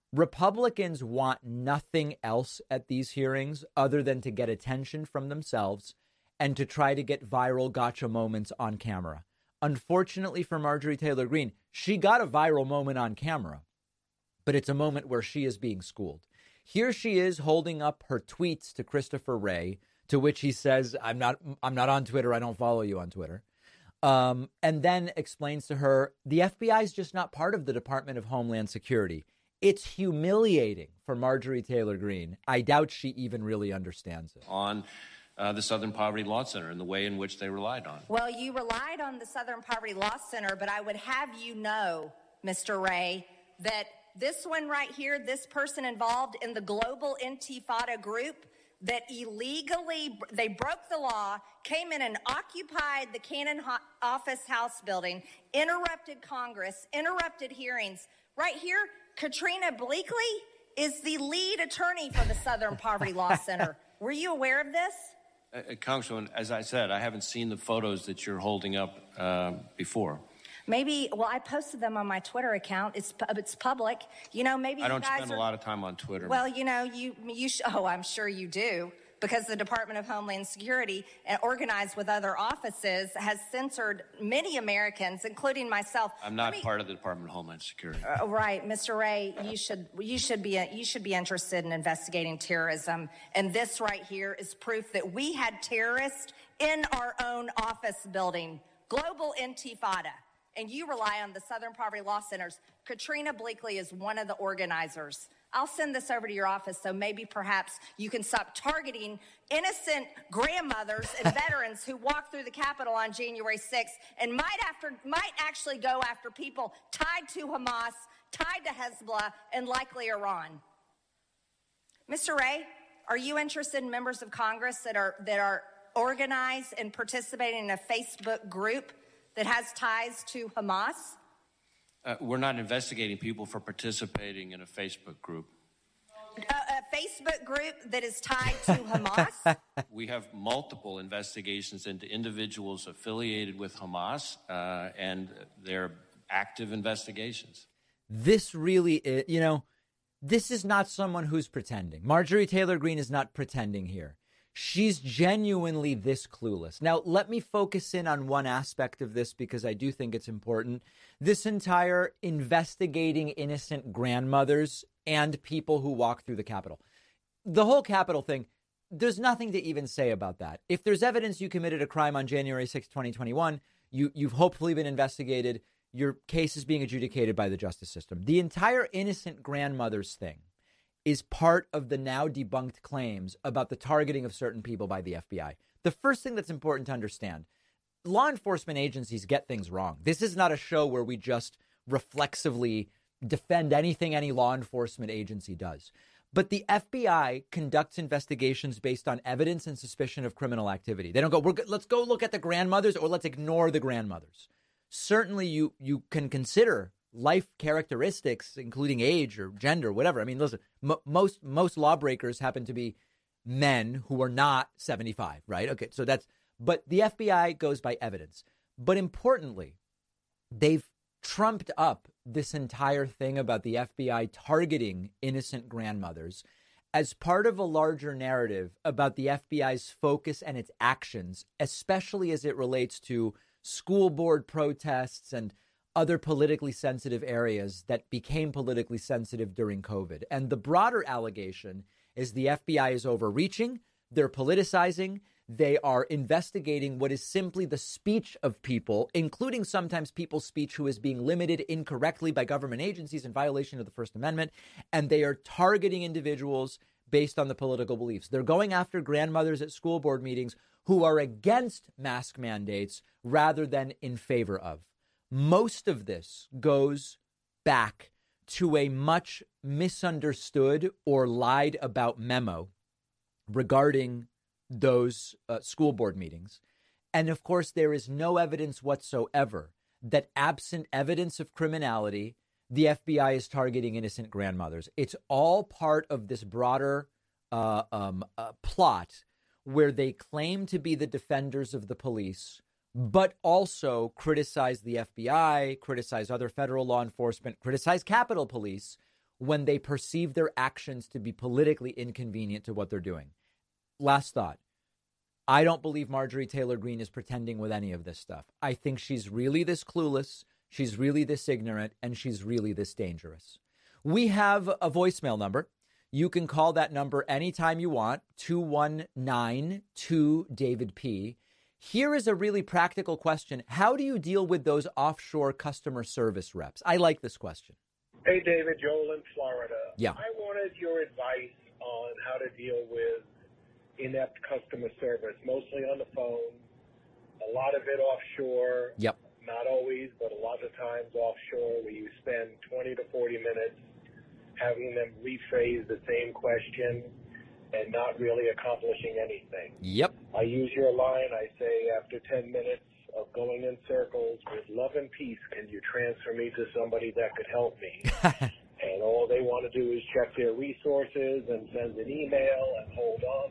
Republicans want nothing else at these hearings other than to get attention from themselves and to try to get viral gotcha moments on camera. Unfortunately for Marjorie Taylor Greene, she got a viral moment on camera, but it's a moment where she is being schooled. Here she is holding up her tweets to Christopher Wray, to which he says, I'm not on Twitter. I don't follow you on Twitter. And then explains to her, the FBI is just not part of the Department of Homeland Security. It's humiliating for Marjorie Taylor Greene. I doubt she even really understands it. On the Southern Poverty Law Center and the way in which they relied on. Well, you relied on the Southern Poverty Law Center, but I would have you know, Mr. Wray, that this one right here, this person involved in the global Intifada group that illegally, they broke the law, came in and occupied the Cannon Office House building, interrupted Congress, interrupted hearings. Right here, Katrina Bleakley is the lead attorney for the Southern Poverty Law Center. Were you aware of this? Congresswoman, as I said, I haven't seen the photos that you're holding up before. Maybe, well, I posted them on my Twitter account. It's public. You know, maybe I don't you guys spend a lot of time on Twitter. Well, you know, oh, I'm sure you do, because the Department of Homeland Security, organized with other offices, has censored many Americans, including myself. I'm not part of the Department of Homeland Security. Right, Mr. Wray, you should be interested in investigating terrorism, and this right here is proof that we had terrorists in our own office building. Global Intifada. And you rely on the Southern Poverty Law Centers. Katrina Bleakley is one of the organizers. I'll send this over to your office so maybe perhaps you can stop targeting innocent grandmothers and veterans who walked through the Capitol on January 6th and might actually go after people tied to Hamas, tied to Hezbollah, and likely Iran. Mr. Wray, are you interested in members of Congress that are organized and participating in a Facebook group that has ties to Hamas? We're not investigating people for participating in a Facebook group. A Facebook group that is tied to Hamas? We have multiple investigations into individuals affiliated with Hamas, and they're active investigations. This really is, you know, this is not someone who's pretending. Marjorie Taylor Greene is not pretending here. She's genuinely this clueless. Now, let me focus in on one aspect of this because I do think it's important. This entire investigating innocent grandmothers and people who walk through the Capitol. The whole Capitol thing, there's nothing to even say about that. If there's evidence you committed a crime on January 6, 2021, you've hopefully been investigated. Your case is being adjudicated by the justice system. The entire innocent grandmothers thing is part of the now debunked claims about the targeting of certain people by the FBI. The first thing that's important to understand, law enforcement agencies get things wrong. This is not a show where we just reflexively defend anything any law enforcement agency does. But the FBI conducts investigations based on evidence and suspicion of criminal activity. They don't go, let's go look at the grandmothers or let's ignore the grandmothers. Certainly you can consider life characteristics, including age or gender, whatever. I mean, listen, most lawbreakers happen to be men who are not 75, right? Okay, so but the FBI goes by evidence. But importantly, they've trumped up this entire thing about the FBI targeting innocent grandmothers as part of a larger narrative about the FBI's focus and its actions, especially as it relates to school board protests and other politically sensitive areas that became politically sensitive during COVID. And the broader allegation is the FBI is overreaching, they're politicizing, they are investigating what is simply the speech of people, including sometimes people's speech who is being limited incorrectly by government agencies in violation of the First Amendment, and they are targeting individuals based on the political beliefs. They're going after grandmothers at school board meetings who are against mask mandates rather than in favor of. Most of this goes back to a much misunderstood or lied about memo regarding those school board meetings. And of course, there is no evidence whatsoever that absent evidence of criminality, the FBI is targeting innocent grandmothers. It's all part of this broader plot where they claim to be the defenders of the police, but also criticize the FBI, criticize other federal law enforcement, criticize Capitol Police when they perceive their actions to be politically inconvenient to what they're doing. Last thought. I don't believe Marjorie Taylor Greene is pretending with any of this stuff. I think she's really this clueless, she's really this ignorant, and she's really this dangerous. We have a voicemail number. You can call that number anytime you want, 219-2-DAVID-P. Here is a really practical question. How do you deal with those offshore customer service reps? I like this question. Hey, David, Joel in Florida. Yeah. I wanted your advice on how to deal with inept customer service, mostly on the phone, a lot of it offshore. Yep. Not always, but a lot of times offshore, where you spend 20 to 40 minutes having them rephrase the same question and not really accomplishing anything. Yep. I use your line. I say, after 10 minutes of going in circles, with love and peace, can you transfer me to somebody that could help me? And all they want to do is check their resources and send an email and hold on.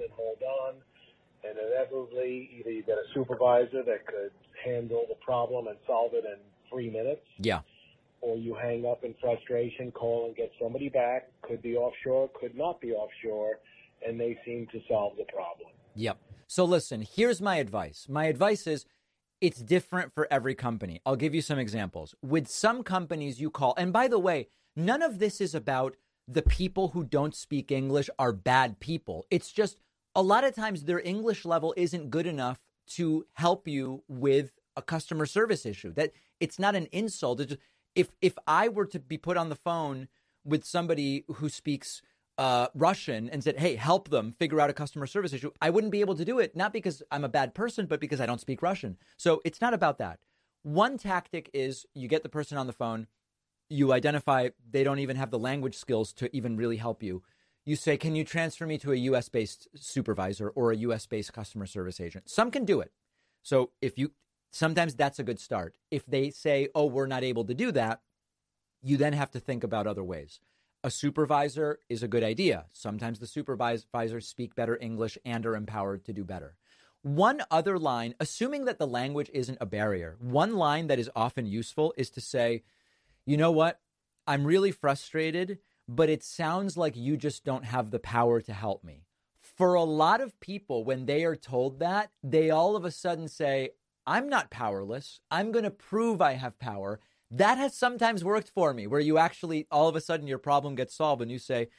And inevitably, either you get a supervisor that could handle the problem and solve it in 3 minutes. Yeah. Or you hang up in frustration, call and get somebody back. Could be offshore, could not be offshore, and they seem to solve the problem. Yep. So listen, here's my advice. My advice is it's different for every company. I'll give you some examples. With some companies you call, and by the way, none of this is about the people who don't speak English are bad people. It's just a lot of times their English level isn't good enough to help you with a customer service issue. That it's not an insult. It's just, if I were to be put on the phone with somebody who speaks Russian and said, hey, help them figure out a customer service issue, I wouldn't be able to do it, not because I'm a bad person, but because I don't speak Russian. So it's not about that. One tactic is you get the person on the phone, you identify they don't even have the language skills to even really help you. You say, can you transfer me to a U.S.-based supervisor or a U.S.-based customer service agent? Some can do it. So sometimes that's a good start. If they say, oh, we're not able to do that, you then have to think about other ways. A supervisor is a good idea. Sometimes the supervisors speak better English and are empowered to do better. One other line, assuming that the language isn't a barrier, one line that is often useful is to say, you know what? I'm really frustrated, but it sounds like you just don't have the power to help me. For a lot of people, when they are told that, they all of a sudden say, I'm not powerless. I'm going to prove I have power. That has sometimes worked for me, where you actually, all of a sudden, your problem gets solved and you say,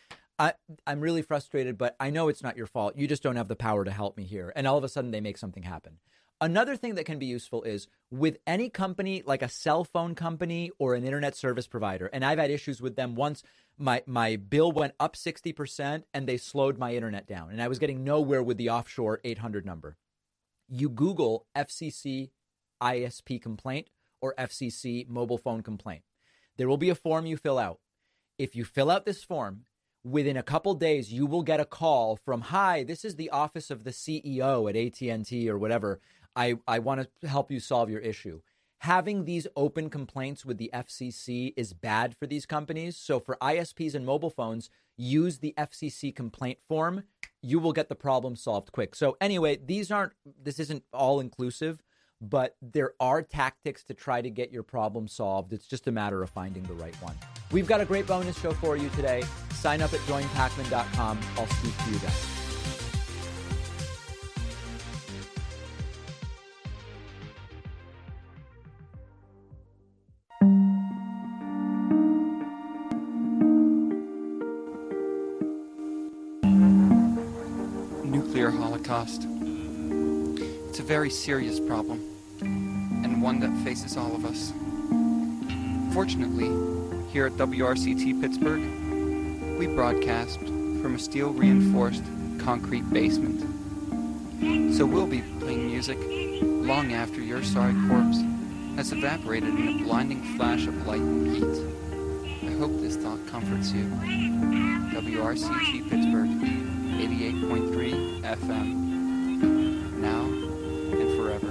I'm really frustrated, but I know it's not your fault. You just don't have the power to help me here. And all of a sudden, they make something happen. Another thing that can be useful is with any company, like a cell phone company or an internet service provider, and I've had issues with them once. My bill went up 60% and they slowed my internet down. And I was getting nowhere with the offshore 800 number. You Google FCC ISP complaint or FCC mobile phone complaint. There will be a form you fill out. If you fill out this form, within a couple days, you will get a call from, hi, this is the office of the CEO at AT&T or whatever. I want to help you solve your issue. Having these open complaints with the FCC is bad for these companies. So for ISPs and mobile phones, use the FCC complaint form. You will get the problem solved quick. So anyway, this isn't all inclusive, but there are tactics to try to get your problem solved. It's just a matter of finding the right one. We've got a great bonus show for you today. Sign up at joinpacman.com. I'll speak to you then. Nuclear holocaust. It's a very serious problem, and one that faces all of us. Fortunately, here at WRCT Pittsburgh, we broadcast from a steel-reinforced concrete basement. So we'll be playing music long after your sorry corpse has evaporated in a blinding flash of light and heat. I hope this thought comforts you. WRCT Pittsburgh, 88.3 FM. Now and forever.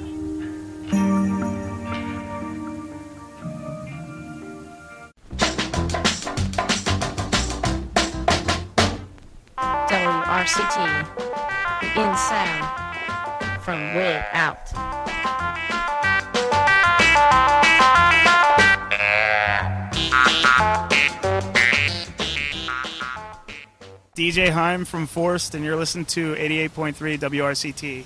WRCT, the in sound from way out. DJ Heim from Forst, and you're listening to 88.3 WRCT.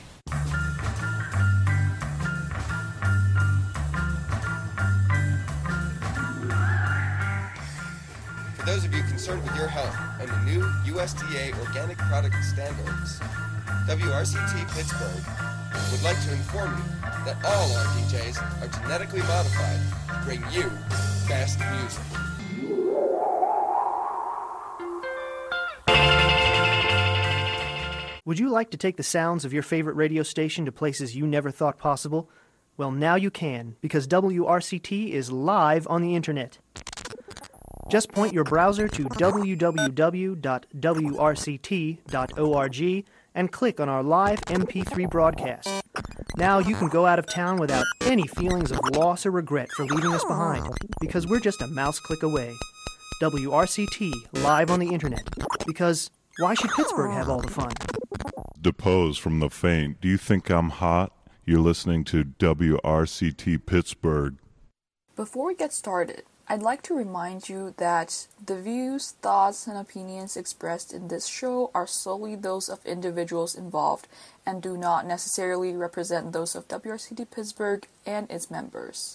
For those of you concerned with your health and the new USDA organic product standards, WRCT Pittsburgh would like to inform you that all our DJs are genetically modified to bring you the best music. Would you like to take the sounds of your favorite radio station to places you never thought possible? Well, now you can, because WRCT is live on the internet. Just point your browser to www.wrct.org and click on our live MP3 broadcast. Now you can go out of town without any feelings of loss or regret for leaving us behind, because we're just a mouse click away. WRCT, live on the internet, because why should Pittsburgh have all the fun? Depose from the faint. Do you think I'm hot? You're listening to WRCT Pittsburgh. Before we get started, I'd like to remind you that the views, thoughts, and opinions expressed in this show are solely those of individuals involved and do not necessarily represent those of WRCT Pittsburgh and its members.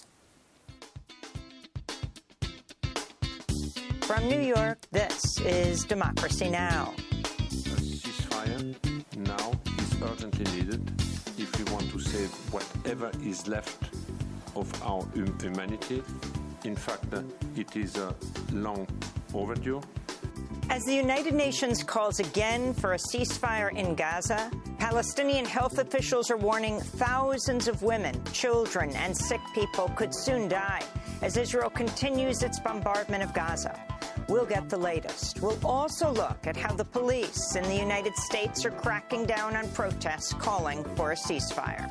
From New York, this is Democracy Now! A ceasefire now is urgently needed if we want to save whatever is left of our humanity. In fact, it is long overdue. As the United Nations calls again for a ceasefire in Gaza, Palestinian health officials are warning thousands of women, children, and sick people could soon die as Israel continues its bombardment of Gaza. We'll get the latest. We'll also look at how the police in the United States are cracking down on protests calling for a ceasefire.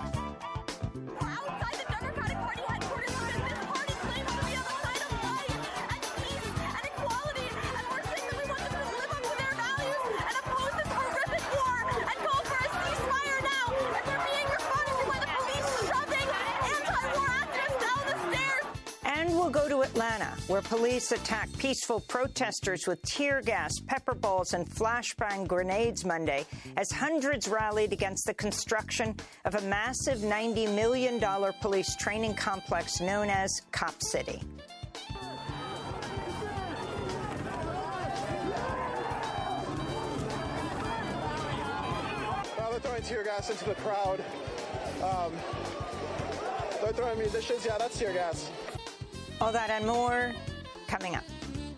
We'll go to Atlanta, where police attacked peaceful protesters with tear gas, pepper balls, and flashbang grenades Monday as hundreds rallied against the construction of a massive $90 million police training complex known as Cop City. Now they're throwing tear gas into the crowd. They're throwing munitions. Yeah, that's tear gas. All that and more coming up.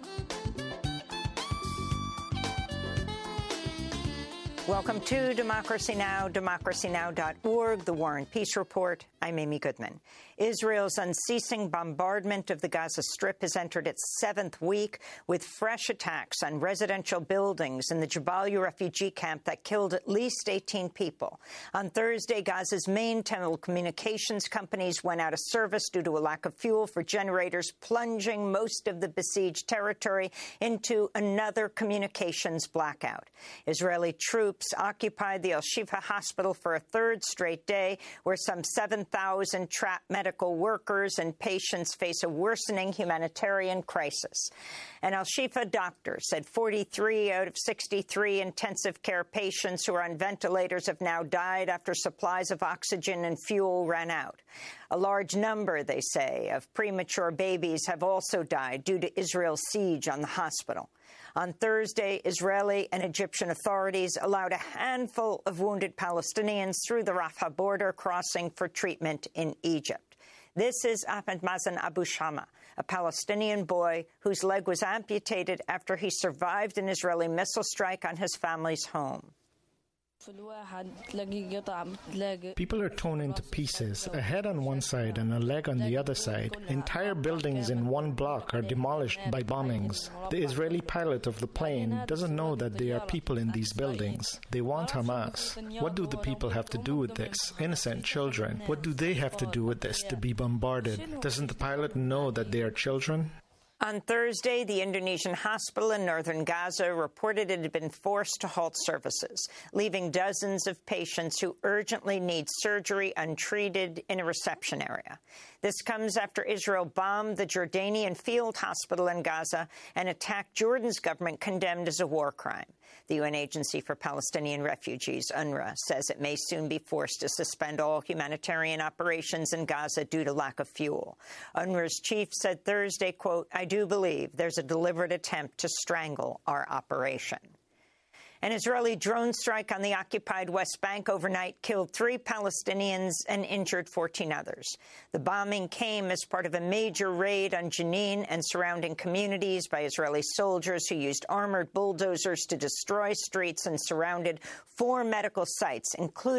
Welcome to Democracy Now!, democracynow.org, The War and Peace Report. I'm Amy Goodman. Israel's unceasing bombardment of the Gaza Strip has entered its 7th week with fresh attacks on residential buildings in the Jabalia refugee camp that killed at least 18 people. On Thursday, Gaza's main telecommunications companies went out of service due to a lack of fuel for generators, plunging most of the besieged territory into another communications blackout. Israeli troops occupied the Al-Shifa hospital for a 3rd straight day, where some 7,000 trapped medical workers and patients face a worsening humanitarian crisis. An Al-Shifa doctor said 43 out of 63 intensive care patients who are on ventilators have now died after supplies of oxygen and fuel ran out. A large number, they say, of premature babies have also died due to Israel's siege on the hospital. On Thursday, Israeli and Egyptian authorities allowed a handful of wounded Palestinians through the Rafah border crossing for treatment in Egypt. This is Ahmed Mazen Abu Shama, a Palestinian boy whose leg was amputated after he survived an Israeli missile strike on his family's home. People are torn into pieces, a head on one side and a leg on the other side. Entire buildings in one block are demolished by bombings. The Israeli pilot of the plane doesn't know that there are people in these buildings. They want Hamas. What do the people have to do with this? Innocent children. What do they have to do with this to be bombarded? Doesn't the pilot know that they are children? On Thursday, the Indonesian hospital in northern Gaza reported it had been forced to halt services, leaving dozens of patients who urgently need surgery untreated in a reception area. This comes after Israel bombed the Jordanian field hospital in Gaza, an attack Jordan's government condemned as a war crime. The UN Agency for Palestinian Refugees, UNRWA, says it may soon be forced to suspend all humanitarian operations in Gaza due to lack of fuel. UNRWA's chief said Thursday, quote, "I do believe there's a deliberate attempt to strangle our operation." An Israeli drone strike on the occupied West Bank overnight killed 3 Palestinians and injured 14 others. The bombing came as part of a major raid on Jenin and surrounding communities by Israeli soldiers who used armored bulldozers to destroy streets and surrounded 4 medical sites, including